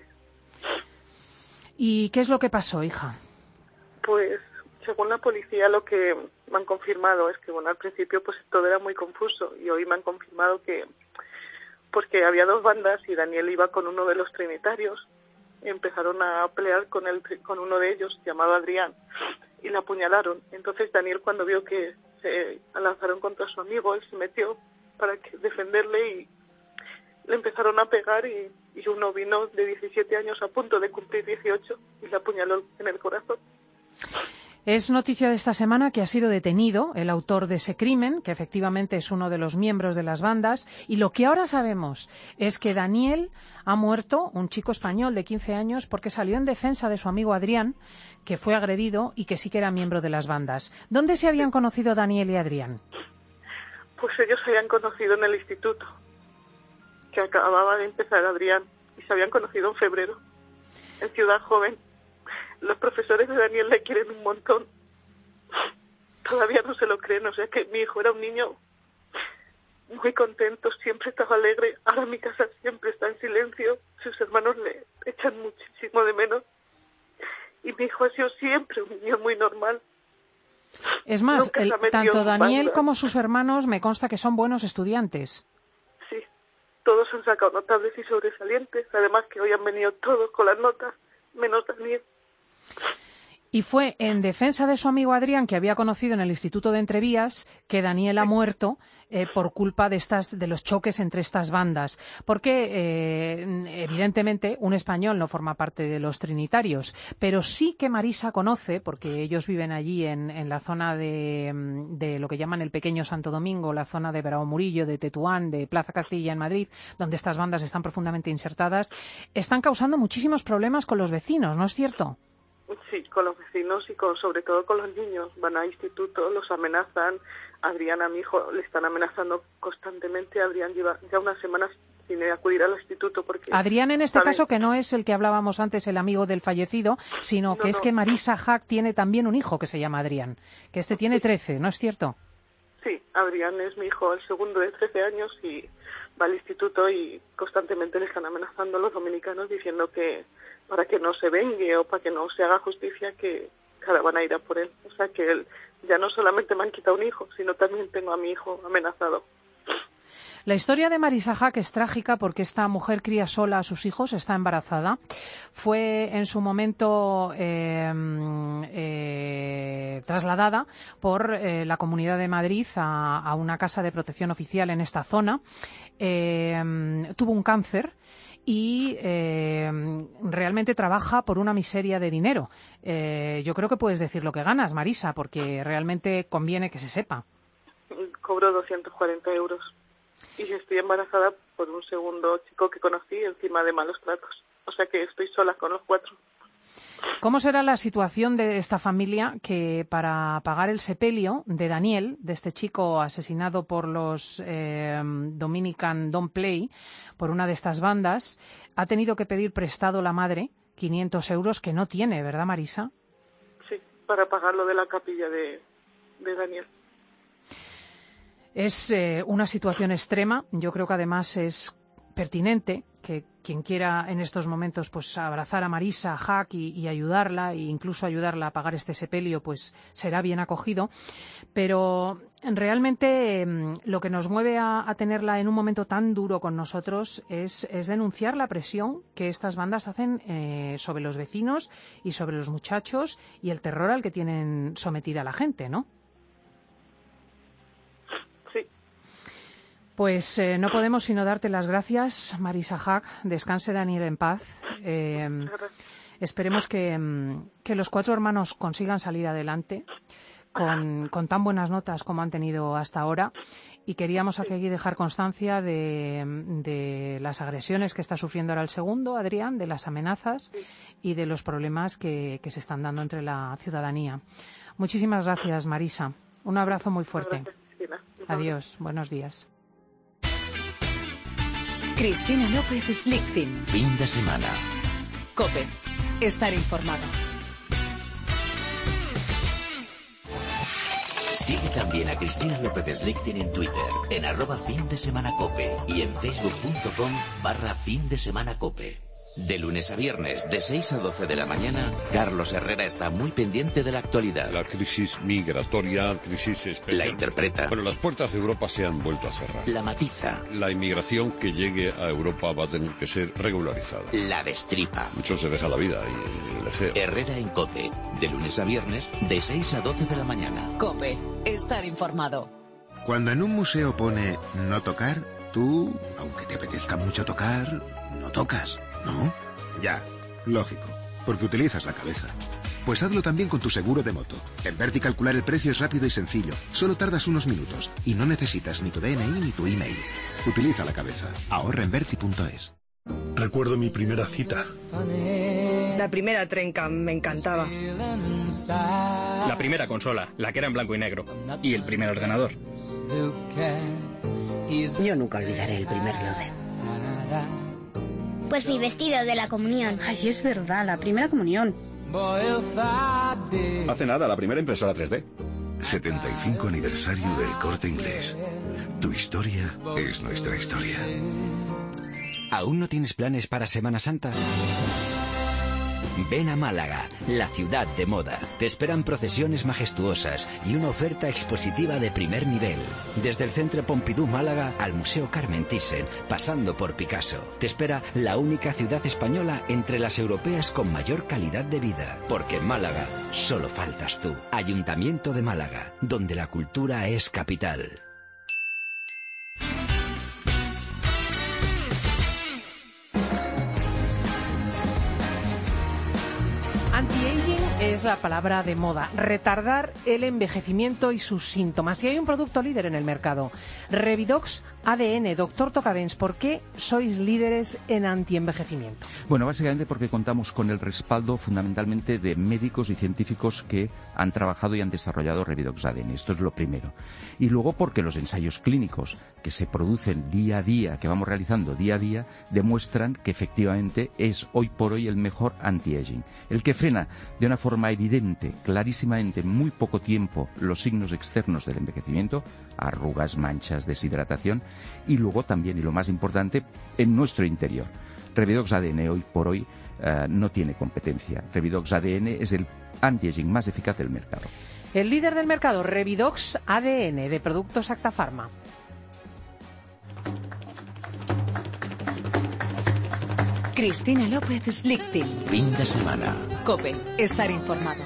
¿Y qué es lo que pasó, hija? Pues, según la policía, lo que me han confirmado es que, bueno, al principio pues todo era muy confuso, y hoy me han confirmado que, pues que había dos bandas y Daniel iba con uno de los Trinitarios. Empezaron a pelear con el, con uno de ellos, llamado Adrián, y la apuñalaron. Entonces Daniel, cuando vio que se lanzaron contra su amigo, él se metió para que, defenderle, y le empezaron a pegar, y, y uno vino de diecisiete años a punto de cumplir dieciocho y le apuñaló en el corazón. Es noticia de esta semana que ha sido detenido el autor de ese crimen, que efectivamente es uno de los miembros de las bandas, y lo que ahora sabemos es que Daniel ha muerto, un chico español de quince años, porque salió en defensa de su amigo Adrián, que fue agredido y que sí que era miembro de las bandas. ¿Dónde se habían conocido Daniel y Adrián? Pues ellos se habían conocido en el instituto, que acababa de empezar Adrián, y se habían conocido en febrero, en Ciudad Joven. Los profesores de Daniel le quieren un montón. Todavía no se lo creen, o sea que mi hijo era un niño muy contento, siempre estaba alegre. Ahora mi casa siempre está en silencio, sus hermanos le echan muchísimo de menos. Y mi hijo ha sido siempre un niño muy normal. Es más, el, tanto Daniel como sus hermanos me consta que son buenos estudiantes. Sí, todos han sacado notables y sobresalientes, además que hoy han venido todos con las notas, menos Daniel. Y fue en defensa de su amigo Adrián, que había conocido en el Instituto de Entrevías, que Daniel ha muerto eh, por culpa de estas de los choques entre estas bandas. Porque, eh, evidentemente, un español no forma parte de los trinitarios, pero sí que Marisa conoce, porque ellos viven allí en, en la zona de, de lo que llaman el Pequeño Santo Domingo, la zona de Bravo Murillo, de Tetuán, de Plaza Castilla en Madrid, donde estas bandas están profundamente insertadas, están causando muchísimos problemas con los vecinos, ¿no es cierto? Sí, con los vecinos y con sobre todo con los niños. Van a instituto, los amenazan. Adrián, a mi hijo, le están amenazando constantemente. Adrián lleva ya unas semanas sin acudir al instituto porque... Adrián, en este ¿saben? caso, que no es el que hablábamos antes, el amigo del fallecido, sino No, que es no. que Marisa Hack tiene también un hijo que se llama Adrián, que este tiene trece, ¿no es cierto? Sí, Adrián es mi hijo, el segundo de trece años, y va al instituto y constantemente le están amenazando a los dominicanos diciendo que para que no se vengue o para que no se haga justicia, que cada van a ir a por él. O sea que él, ya no solamente me han quitado un hijo, sino también tengo a mi hijo amenazado. La historia de Marisa Hack es trágica porque esta mujer cría sola a sus hijos, está embarazada. Fue en su momento eh, eh, trasladada por eh, la Comunidad de Madrid a, a una casa de protección oficial en esta zona. Eh, tuvo un cáncer y eh, realmente trabaja por una miseria de dinero. Eh, yo creo que puedes decir lo que ganas, Marisa, porque realmente conviene que se sepa. Cobro doscientos cuarenta euros. Y estoy embarazada por un segundo chico que conocí encima de malos tratos. O sea que estoy sola con los cuatro. ¿Cómo será la situación de esta familia que para pagar el sepelio de Daniel, de este chico asesinado por los eh, Dominican Don't Play, por una de estas bandas, ha tenido que pedir prestado la madre quinientos euros que no tiene, ¿verdad, Marisa? Sí, para pagar lo de la capilla de, de Daniel. Es eh, una situación extrema. Yo creo que además es pertinente que quien quiera en estos momentos pues abrazar a Marisa Hack y, y ayudarla e incluso ayudarla a pagar este sepelio, pues será bien acogido. Pero realmente eh, lo que nos mueve a, a tenerla en un momento tan duro con nosotros es, es denunciar la presión que estas bandas hacen eh, sobre los vecinos y sobre los muchachos y el terror al que tienen sometida a la gente, ¿no? Pues eh, no podemos sino darte las gracias, Marisa Hack. Descanse Daniel en paz. Eh, esperemos que, que los cuatro hermanos consigan salir adelante con, con tan buenas notas como han tenido hasta ahora. Y queríamos aquí dejar constancia de, de las agresiones que está sufriendo ahora el segundo, Adrián, de las amenazas y de los problemas que, que se están dando entre la ciudadanía. Muchísimas gracias, Marisa. Un abrazo muy fuerte. Adiós. Buenos días. Cristina López Slichting. Fin de semana. COPE. Estar informado. Sigue también a Cristina López Slichting en Twitter, en arroba fin de semana cope y en facebook.com barra fin de semana cope. De lunes a viernes, de seis a doce de la mañana, Carlos Herrera está muy pendiente de la actualidad. La crisis migratoria, crisis especial. La interpreta. Pero las puertas de Europa se han vuelto a cerrar. La matiza. La inmigración que llegue a Europa va a tener que ser regularizada. La destripa. Muchos se deja la vida y el ejeo. Herrera en COPE, de lunes a viernes, de seis a doce de la mañana. COPE. Estar informado. Cuando en un museo pone no tocar, tú, aunque te apetezca mucho tocar, no tocas. ¿No? Ya, lógico, porque utilizas la cabeza. Pues hazlo también con tu seguro de moto. En Verti calcular el precio es rápido y sencillo. Solo tardas unos minutos y no necesitas ni tu D N I ni tu email. Utiliza la cabeza. Ahorra en verti punto es. Recuerdo mi primera cita. La primera trenca me encantaba. La primera consola, la que era en blanco y negro. Y el primer ordenador. Yo nunca olvidaré el primer Loden. Pues mi vestido de la comunión. Ay, es verdad, la primera comunión. Hace nada, la primera impresora tres D. setenta y cinco aniversario del Corte Inglés. Tu historia es nuestra historia. ¿Aún no tienes planes para Semana Santa? Ven a Málaga, la ciudad de moda. Te esperan procesiones majestuosas y una oferta expositiva de primer nivel. Desde el Centre Pompidou Málaga al Museo Carmen Thyssen, pasando por Picasso. Te espera la única ciudad española entre las europeas con mayor calidad de vida. Porque en Málaga solo faltas tú. Ayuntamiento de Málaga, donde la cultura es capital. Anti-aging es la palabra de moda. Retardar el envejecimiento y sus síntomas. Y hay un producto líder en el mercado. Revidox A D N. Doctor Tocabens, ¿por qué sois líderes en antienvejecimiento? Bueno, básicamente porque contamos con el respaldo fundamentalmente de médicos y científicos que han trabajado y han desarrollado Revidox A D N. Esto es lo primero. Y luego porque los ensayos clínicos que se producen día a día, que vamos realizando día a día, demuestran que efectivamente es hoy por hoy el mejor anti-aging. El que frena de una forma evidente, clarísimamente, en muy poco tiempo, los signos externos del envejecimiento, arrugas, manchas, deshidratación, y luego también, y lo más importante, en nuestro interior. Revidox A D N hoy por hoy uh, no tiene competencia. Revidox A D N es el anti-aging más eficaz del mercado. El líder del mercado, Revidox A D N, de Productos Acta Pharma. Cristina López Slichting. Fin de semana. COPE. Estar informado.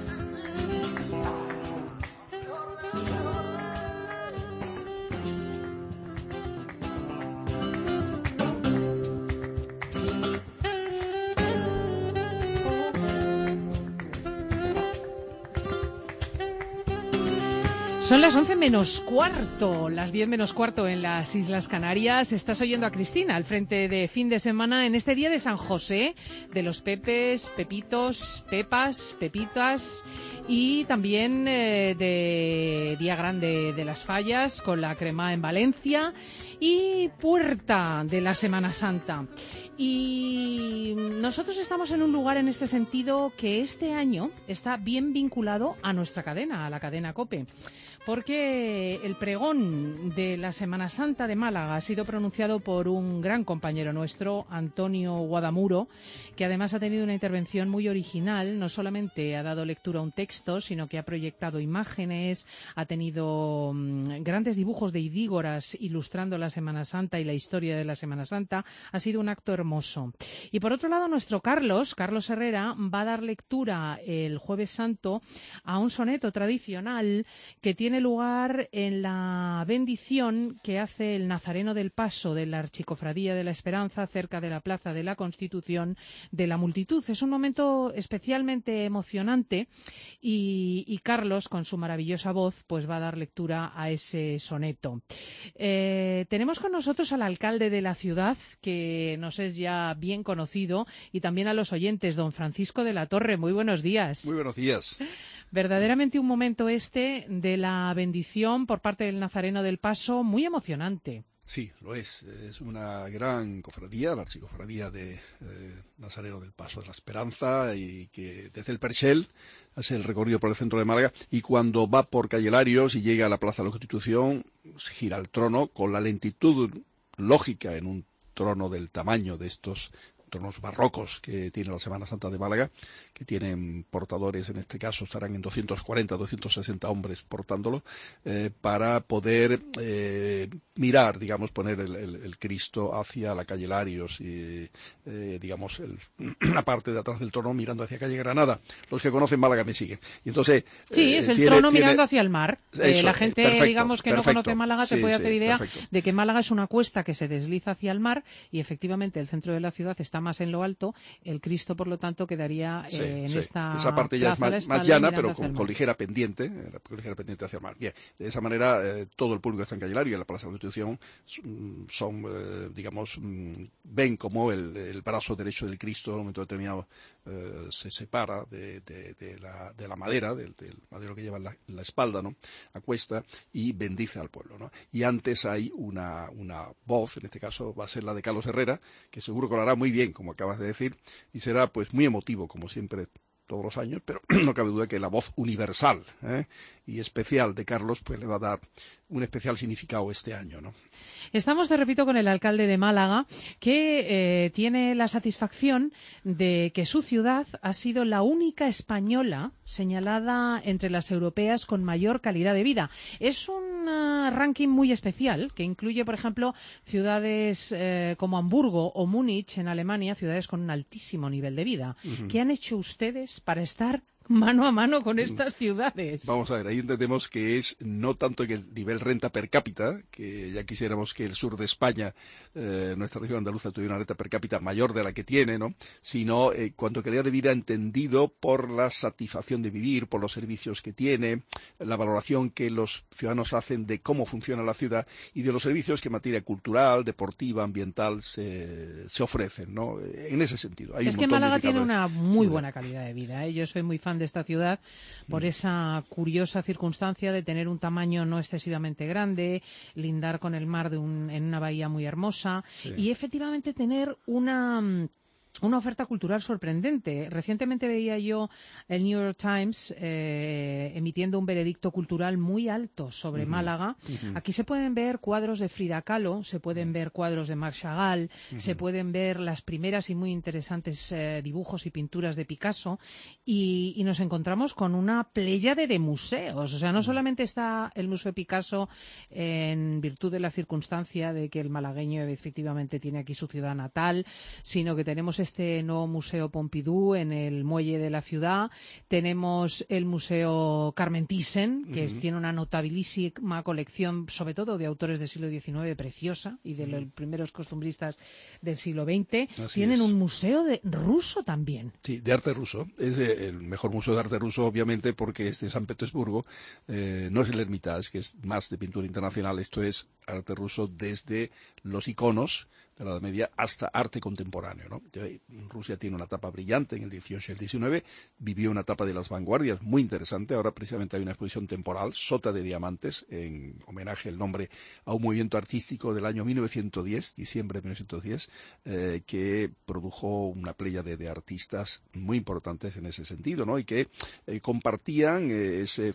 Son las once menos cuarto, las diez menos cuarto en las Islas Canarias. Estás oyendo a Cristina al frente de Fin de Semana en este día de San José, de los Pepes, Pepitos, Pepas, Pepitas y también eh, de Día Grande de las Fallas con la crema en Valencia y puerta de la Semana Santa. Y nosotros estamos en un lugar en este sentido que este año está bien vinculado a nuestra cadena, a la cadena COPE, porque el pregón de la Semana Santa de Málaga ha sido pronunciado por un gran compañero nuestro, Antonio Guadamuro, que además ha tenido una intervención muy original. No solamente ha dado lectura a un texto, sino que ha proyectado imágenes, ha tenido mmm, grandes dibujos de idígoras ilustrando la Semana Santa y la historia de la Semana Santa. Ha sido un acto hermoso. Y por otro lado, nuestro Carlos, Carlos Herrera, va a dar lectura el Jueves Santo a un soneto tradicional que tiene lugar en la bendición que hace el Nazareno del Paso de la Archicofradía de la Esperanza cerca de la Plaza de la Constitución de la Multitud. Es un momento especialmente emocionante y, y Carlos, con su maravillosa voz, pues va a dar lectura a ese soneto. Eh, tenemos con nosotros al alcalde de la ciudad, que nos es ya bien conocido, y también a los oyentes, don Francisco de la Torre. Muy buenos días. Muy buenos días. Verdaderamente un momento este de la bendición por parte del Nazareno del Paso muy emocionante. Sí, lo es. Es una gran cofradía, la archicofradía de eh, Nazareno del Paso de la Esperanza, y que desde el Perchel hace el recorrido por el centro de Málaga, y cuando va por Calle Larios y llega a la Plaza de la Constitución, se gira el trono con la lentitud lógica en un trono del tamaño de estos tronos barrocos que tiene la Semana Santa de Málaga, que tienen portadores, en este caso estarán en doscientos cuarenta, doscientos sesenta hombres portándolo, eh, para poder eh, mirar, digamos, poner el, el, el Cristo hacia la calle Larios y, eh, digamos, el, la parte de atrás del trono mirando hacia calle Granada. Los que conocen Málaga me siguen. Y entonces, sí, eh, es el tiene, trono tiene... mirando hacia el mar. Eso, eh, la gente, perfecto, digamos, que perfecto. no conoce Málaga, te sí, puede sí, hacer idea perfecto. de que Málaga es una cuesta que se desliza hacia el mar y efectivamente el centro de la ciudad está más en lo alto. El Cristo, por lo tanto, quedaría sí, eh, en sí. esta Esa parte ya es más, más llana, pero con, con ligera pendiente, eh, con ligera pendiente hacia el mar. Bien, de esa manera eh, todo el público que está en Calle Lario y en la Plaza de la Constitución son, son eh, digamos, ven como el, el brazo derecho del Cristo en un momento determinado eh, se separa de, de, de, la, de la madera, del, del madero que lleva en la, en la espalda, ¿no?, a cuesta, y bendice al pueblo, ¿no? Y antes hay una, una voz, en este caso va a ser la de Carlos Herrera, que seguro que lo hará muy bien, como acabas de decir, y será pues muy emotivo, como siempre todos los años, pero no cabe duda que la voz universal ¿eh? y especial de Carlos pues le va a dar un especial significado este año, ¿no? Estamos, te repito, con el alcalde de Málaga, que eh, tiene la satisfacción de que su ciudad ha sido la única española señalada entre las europeas con mayor calidad de vida. Es un uh, ranking muy especial que incluye, por ejemplo, ciudades eh, como Hamburgo o Múnich en Alemania, ciudades con un altísimo nivel de vida. Uh-huh. ¿Qué han hecho ustedes para estar mano a mano con estas ciudades? Vamos a ver, ahí entendemos que es no tanto en el nivel renta per cápita, que ya quisiéramos que el sur de España, eh, nuestra región andaluza, tuviera una renta per cápita mayor de la que tiene, ¿no? Sino eh, cuanto a calidad de vida entendido por la satisfacción de vivir, por los servicios que tiene, la valoración que los ciudadanos hacen de cómo funciona la ciudad y de los servicios que en materia cultural, deportiva, ambiental se, se ofrecen, ¿no? En ese sentido. Hay es un que Málaga tiene una muy sí, buena calidad de vida, ¿eh? Yo soy muy fan de esta ciudad por esa curiosa circunstancia de tener un tamaño no excesivamente grande, lindar con el mar de un, en una bahía muy hermosa sí. y efectivamente tener una una oferta cultural sorprendente. Recientemente veía yo el New York Times eh, emitiendo un veredicto cultural muy alto sobre uh-huh. Málaga. Uh-huh. Aquí se pueden ver cuadros de Frida Kahlo, se pueden uh-huh. ver cuadros de Marc Chagall, uh-huh. se pueden ver las primeras y muy interesantes eh, dibujos y pinturas de Picasso y, y nos encontramos con una pléyade de museos. O sea, no uh-huh. solamente está el Museo Picasso en virtud de la circunstancia de que el malagueño efectivamente tiene aquí su ciudad natal, sino que tenemos este nuevo Museo Pompidou en el muelle de la ciudad. Tenemos el Museo Carmen Thyssen, que uh-huh. es, tiene una notabilísima colección, sobre todo de autores del siglo diecinueve, preciosa, y de uh-huh. los primeros costumbristas del siglo veinte. Así Tienen es. un museo de ruso también. Sí, de arte ruso. Es el mejor museo de arte ruso, obviamente, porque es de San Petersburgo. Eh, no es el Hermitage, que es más de pintura internacional. Esto es arte ruso desde los iconos de la Edad Media hasta arte contemporáneo, ¿no? Rusia tiene una etapa brillante en el dieciocho y el diecinueve, vivió una etapa de las vanguardias muy interesante. Ahora precisamente hay una exposición temporal, Sota de Diamantes, en homenaje al nombre a un movimiento artístico del año mil novecientos diez, diciembre de mil novecientos diez, eh, que produjo una pléyade de artistas muy importantes en ese sentido, ¿no? Y que eh, compartían eh, ese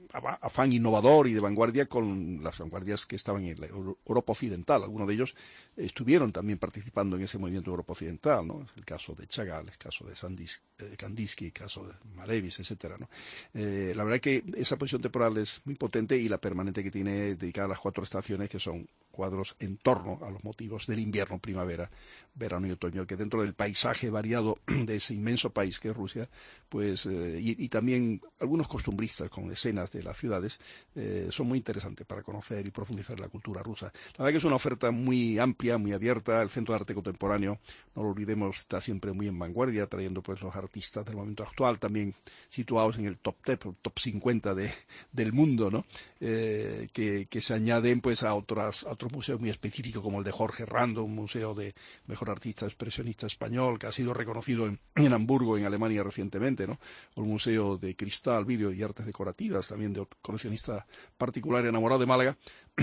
afán innovador y de vanguardia con las vanguardias que estaban en la Europa Occidental. Algunos de ellos estuvieron también participando en ese movimiento Europa Occidental, ¿no? El caso de Chagall, el caso de Sandis, eh, Kandinsky, el caso de Malevich, etcétera, ¿no? Eh, la verdad es que esa posición temporal es muy potente y la permanente que tiene dedicada a las cuatro estaciones, que son cuadros en torno a los motivos del invierno, primavera, verano y otoño, que dentro del paisaje variado de ese inmenso país que es Rusia, pues eh, y, y también algunos costumbristas con escenas de las ciudades eh, son muy interesantes para conocer y profundizar en la cultura rusa. La verdad que es una oferta muy amplia, muy abierta. El Centro de Arte Contemporáneo, no lo olvidemos, está siempre muy en vanguardia, trayendo pues los artistas del momento actual, también situados en el top ten, top cincuenta de, del mundo, ¿no? Eh, que, que se añaden pues a otras a otros museos muy específicos como el de Jorge Rando, un museo de mejor artista expresionista español que ha sido reconocido en, en Hamburgo, en Alemania recientemente, ¿no? O el Museo de Cristal, Vidrio y Artes Decorativas, también de coleccionista particular enamorado de Málaga,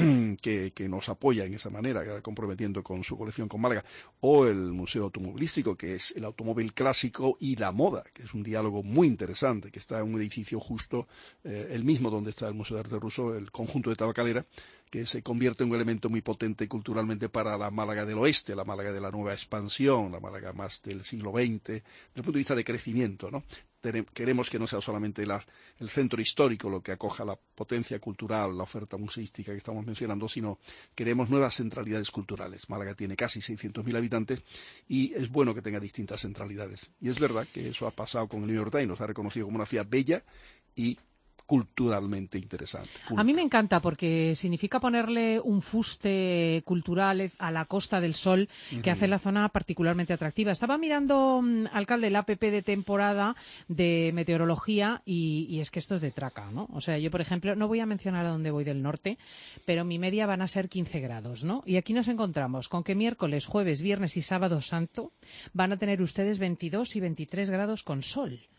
que, que nos apoya en esa manera, comprometiendo con su colección con Málaga, o el Museo Automovilístico, que es el automóvil clásico y la moda, que es un diálogo muy interesante, que está en un edificio justo, eh, el mismo donde está el Museo de Arte Ruso, el conjunto de Tabacalera, que se convierte en un elemento muy potente culturalmente para la Málaga del oeste, la Málaga de la nueva expansión, la Málaga más del siglo veinte, desde el punto de vista de crecimiento, ¿no? Queremos que no sea solamente la, el centro histórico lo que acoja la potencia cultural, la oferta museística que estamos mencionando, sino queremos nuevas centralidades culturales. Málaga tiene casi seiscientos mil habitantes y es bueno que tenga distintas centralidades. Y es verdad que eso ha pasado con el New York Times, nos ha reconocido como una ciudad bella y culturalmente interesante. Culta. A mí me encanta porque significa ponerle un fuste cultural a la Costa del Sol que uh-huh. hace la zona particularmente atractiva. Estaba mirando, um, alcalde, el A P P de temporada de meteorología y, y es que esto es de traca, ¿no? O sea, yo, por ejemplo, no voy a mencionar a dónde voy del norte, pero mi media van a ser quince grados, ¿no? Y aquí nos encontramos con que miércoles, jueves, viernes y sábado santo van a tener ustedes veintidós y veintitrés grados con sol.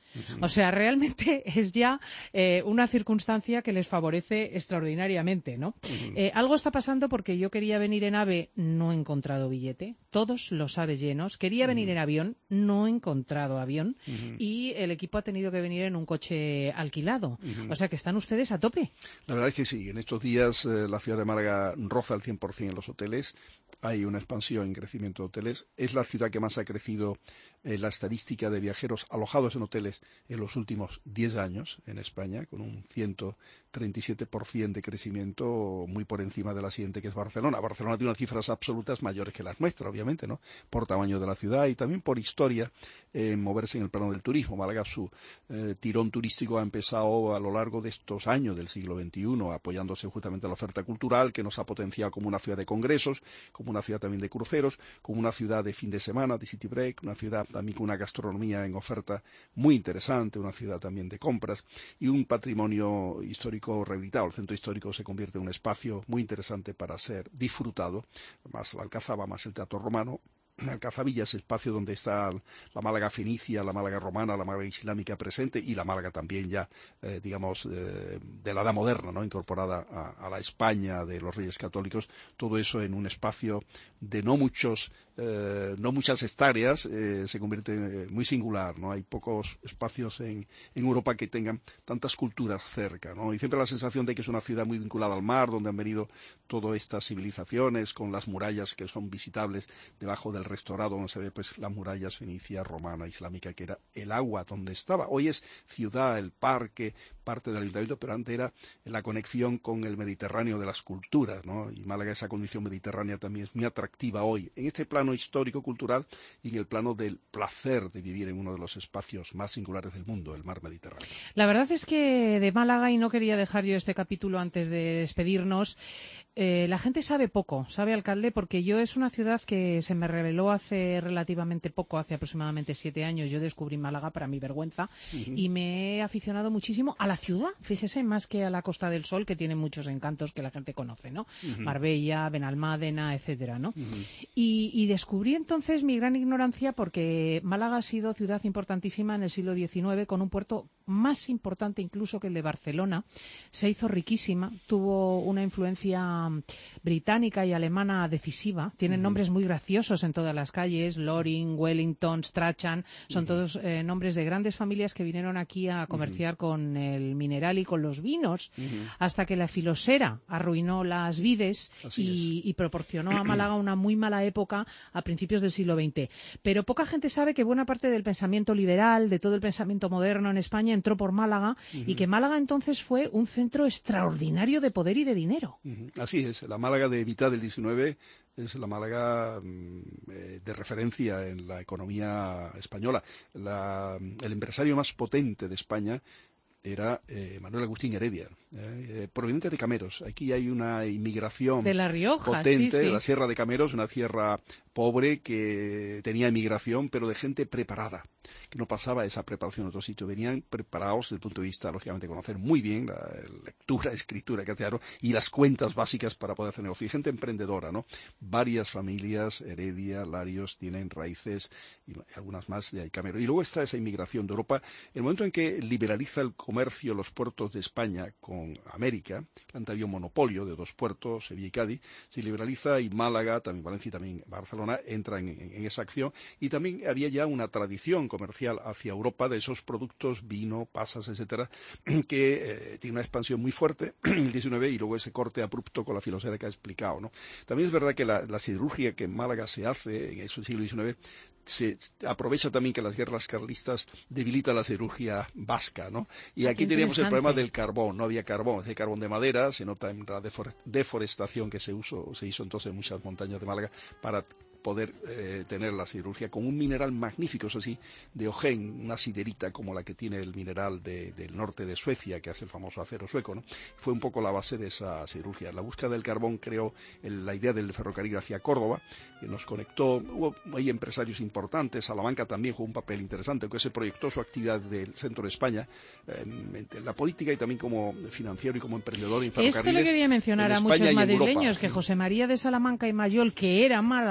Uh-huh. O sea, realmente es ya eh, una circunstancia que les favorece extraordinariamente, ¿no? Uh-huh. Eh, algo está pasando porque yo quería venir en AVE, no he encontrado billete, todos los AVE llenos. Quería uh-huh. venir en avión, no he encontrado avión uh-huh. y el equipo ha tenido que venir en un coche alquilado. Uh-huh. O sea que están ustedes a tope. La verdad es que sí, en estos días eh, la ciudad de Málaga roza el cien por ciento en los hoteles, hay una expansión en crecimiento de hoteles, es la ciudad que más ha crecido en eh, la estadística de viajeros alojados en hoteles en los últimos diez años en España, con un ciento treinta y siete por ciento de crecimiento muy por encima de la siguiente, que es Barcelona. Barcelona tiene unas cifras absolutas mayores que las nuestras, obviamente, ¿no? Por tamaño de la ciudad y también por historia en eh, moverse en el plano del turismo. Málaga, su eh, tirón turístico ha empezado a lo largo de estos años del siglo veintiuno, apoyándose justamente a la oferta cultural, que nos ha potenciado como una ciudad de congresos, como una ciudad también de cruceros, como una ciudad de fin de semana, de city break, una ciudad también con una gastronomía en oferta muy interesante, una ciudad también de compras y un patrimonio histórico rehabilitado. El centro histórico se convierte en un espacio muy interesante para ser disfrutado, más la Alcazaba, más el Teatro Romano. Alcazabilla es el espacio donde está la Málaga fenicia, la Málaga romana, la Málaga islámica presente y la Málaga también ya, eh, digamos, eh, de la edad moderna, ¿no? Incorporada a, a la España de los Reyes Católicos. Todo eso en un espacio de no muchos, eh, no muchas hectáreas, eh, se convierte en muy singular, ¿no? Hay pocos espacios en, en Europa que tengan tantas culturas cerca, ¿no? Y siempre la sensación de que es una ciudad muy vinculada al mar, donde han venido todas estas civilizaciones con las murallas que son visitables debajo del restaurado, donde se ve pues las murallas fenicia, romana, islámica, que era el agua donde estaba. Hoy es ciudad, el parque, parte del ayuntamiento, pero antes era la conexión con el Mediterráneo de las culturas, ¿no? Y Málaga, esa condición mediterránea también es muy atractiva hoy, en este plano histórico-cultural y en el plano del placer de vivir en uno de los espacios más singulares del mundo, el mar Mediterráneo. La verdad es que de Málaga, y no quería dejar yo este capítulo antes de despedirnos, eh, la gente sabe poco, sabe, alcalde, porque yo es una ciudad que se me reveló hace relativamente poco, hace aproximadamente siete años. Yo descubrí Málaga para mi vergüenza uh-huh. y me he aficionado muchísimo a la ciudad, fíjese, más que a la Costa del Sol, que tiene muchos encantos que la gente conoce, ¿no? Uh-huh. Marbella, Benalmádena, etcétera, ¿no? Uh-huh. Y, y descubrí entonces mi gran ignorancia, porque Málaga ha sido ciudad importantísima en el siglo diecinueve, con un puerto más importante incluso que el de Barcelona. Se hizo riquísima, tuvo una influencia británica y alemana decisiva. Tienen uh-huh. nombres muy graciosos en todas las calles: Loring, Wellington, Strachan, son uh-huh. todos eh, nombres de grandes familias que vinieron aquí a comerciar uh-huh. con el mineral y con los vinos, uh-huh. hasta que la filosera arruinó las vides y, y proporcionó a Málaga una muy mala época a principios del siglo veinte. Pero poca gente sabe que buena parte del pensamiento liberal, de todo el pensamiento moderno en España, entró por Málaga uh-huh. y que Málaga entonces fue un centro extraordinario de poder y de dinero. Uh-huh. Así es, la Málaga de mitad del diecinueve es la Málaga eh, de referencia en la economía española. La, el empresario más potente de España era eh, Manuel Agustín Heredia, eh, proveniente de Cameros. Aquí hay una inmigración de La Rioja, potente, sí, sí. de la Sierra de Cameros, una sierra pobre que tenía emigración, pero de gente preparada, que no pasaba esa preparación en otro sitio. Venían preparados desde el punto de vista, lógicamente, de conocer muy bien la lectura, escritura, castellano y las cuentas básicas para poder hacer negocio. Y gente emprendedora, ¿no? Varias familias, Heredia, Larios, tienen raíces, y algunas más de ahí, Cameros. Y luego está esa inmigración de Europa. El momento en que liberaliza el comercio, los puertos de España con América, antes había un monopolio de dos puertos, Sevilla y Cádiz, se liberaliza y Málaga, también Valencia y también Barcelona entran en, en, en esa acción. Y también había ya una tradición comercial hacia Europa de esos productos, vino, pasas, etcétera, que eh, tiene una expansión muy fuerte en el diecinueve y luego ese corte abrupto con la filosofía que ha explicado, ¿no? También es verdad que la, la siderurgia que en Málaga se hace en ese siglo diecinueve se aprovecha también que las guerras carlistas debilitan la siderurgia vasca, ¿no? Y aquí teníamos el problema del carbón, no había carbón, es carbón de madera, se nota en la deforestación que se, usó, se hizo entonces en muchas montañas de Málaga para poder eh, tener la siderurgia con un mineral magnífico, eso sí, de Ojén, una siderita como la que tiene el mineral de, del norte de Suecia, que hace el famoso acero sueco, ¿no? Fue un poco la base de esa siderurgia. La búsqueda del carbón creó el, la idea del ferrocarril hacia Córdoba, que nos conectó. Hubo hay empresarios importantes, Salamanca también jugó un papel interesante, aunque se proyectó su actividad del centro de España, eh, en la política y también como financiero y como emprendedor en ferrocarriles. Esto le quería mencionar a muchos madrileños, que José María de Salamanca y Mayol, que era malagueño,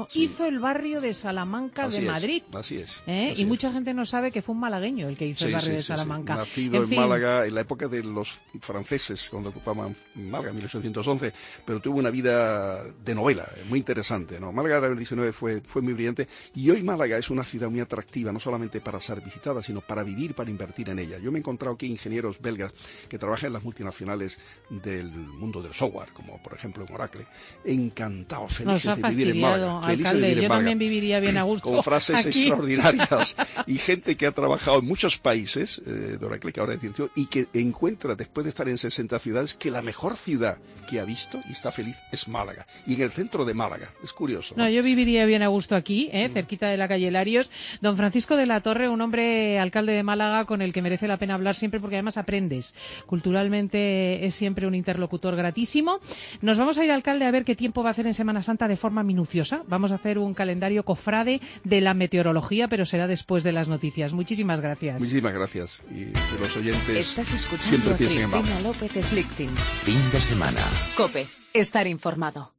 Sí. hizo el barrio de Salamanca Así de es, Madrid. Así es. ¿Eh? Así y es. mucha gente no sabe que fue un malagueño el que hizo Sí, el barrio sí, de sí, Salamanca. sí. Nacido en en, fin. Málaga en la época de los franceses, cuando ocupaban Málaga en mil ochocientos once, pero tuvo una vida de novela, muy interesante, ¿no? Málaga del diecinueve fue, fue muy brillante, y hoy Málaga es una ciudad muy atractiva, no solamente para ser visitada, sino para vivir, para invertir en ella. Yo me he encontrado aquí ingenieros belgas que trabajan en las multinacionales del mundo del software, como por ejemplo en Oracle, encantados, felices Nos ha de vivir en Málaga. fastidiado, Felices alcalde. de vivir en Yo Málaga. también viviría bien a gusto. Con frases aquí. extraordinarias y gente que ha trabajado en muchos países eh, de Oracle, que ahora es dirección, y que encuentra, después de estar en sesenta ciudades, que la mejor ciudad que ha visto y está feliz es Málaga. Y en el centro de Málaga. Es curioso, ¿no? No, yo viviría bien a gusto aquí, ¿eh? cerquita de la calle Larios. Don Francisco de la Torre, un hombre alcalde de Málaga con el que merece la pena hablar siempre porque además aprendes. Culturalmente es siempre un interlocutor gratísimo. Nos vamos a ir, alcalde, a ver qué tiempo va a hacer en Semana Santa de forma minuciosa. Vamos a hacer un calendario cofrade de la meteorología, pero será después de las noticias. Muchísimas gracias. Muchísimas gracias. Y de los oyentes Estás escuchando siempre a piensen en Málaga. Cristina López Slichting. Fin de semana. COPE. Estar informado.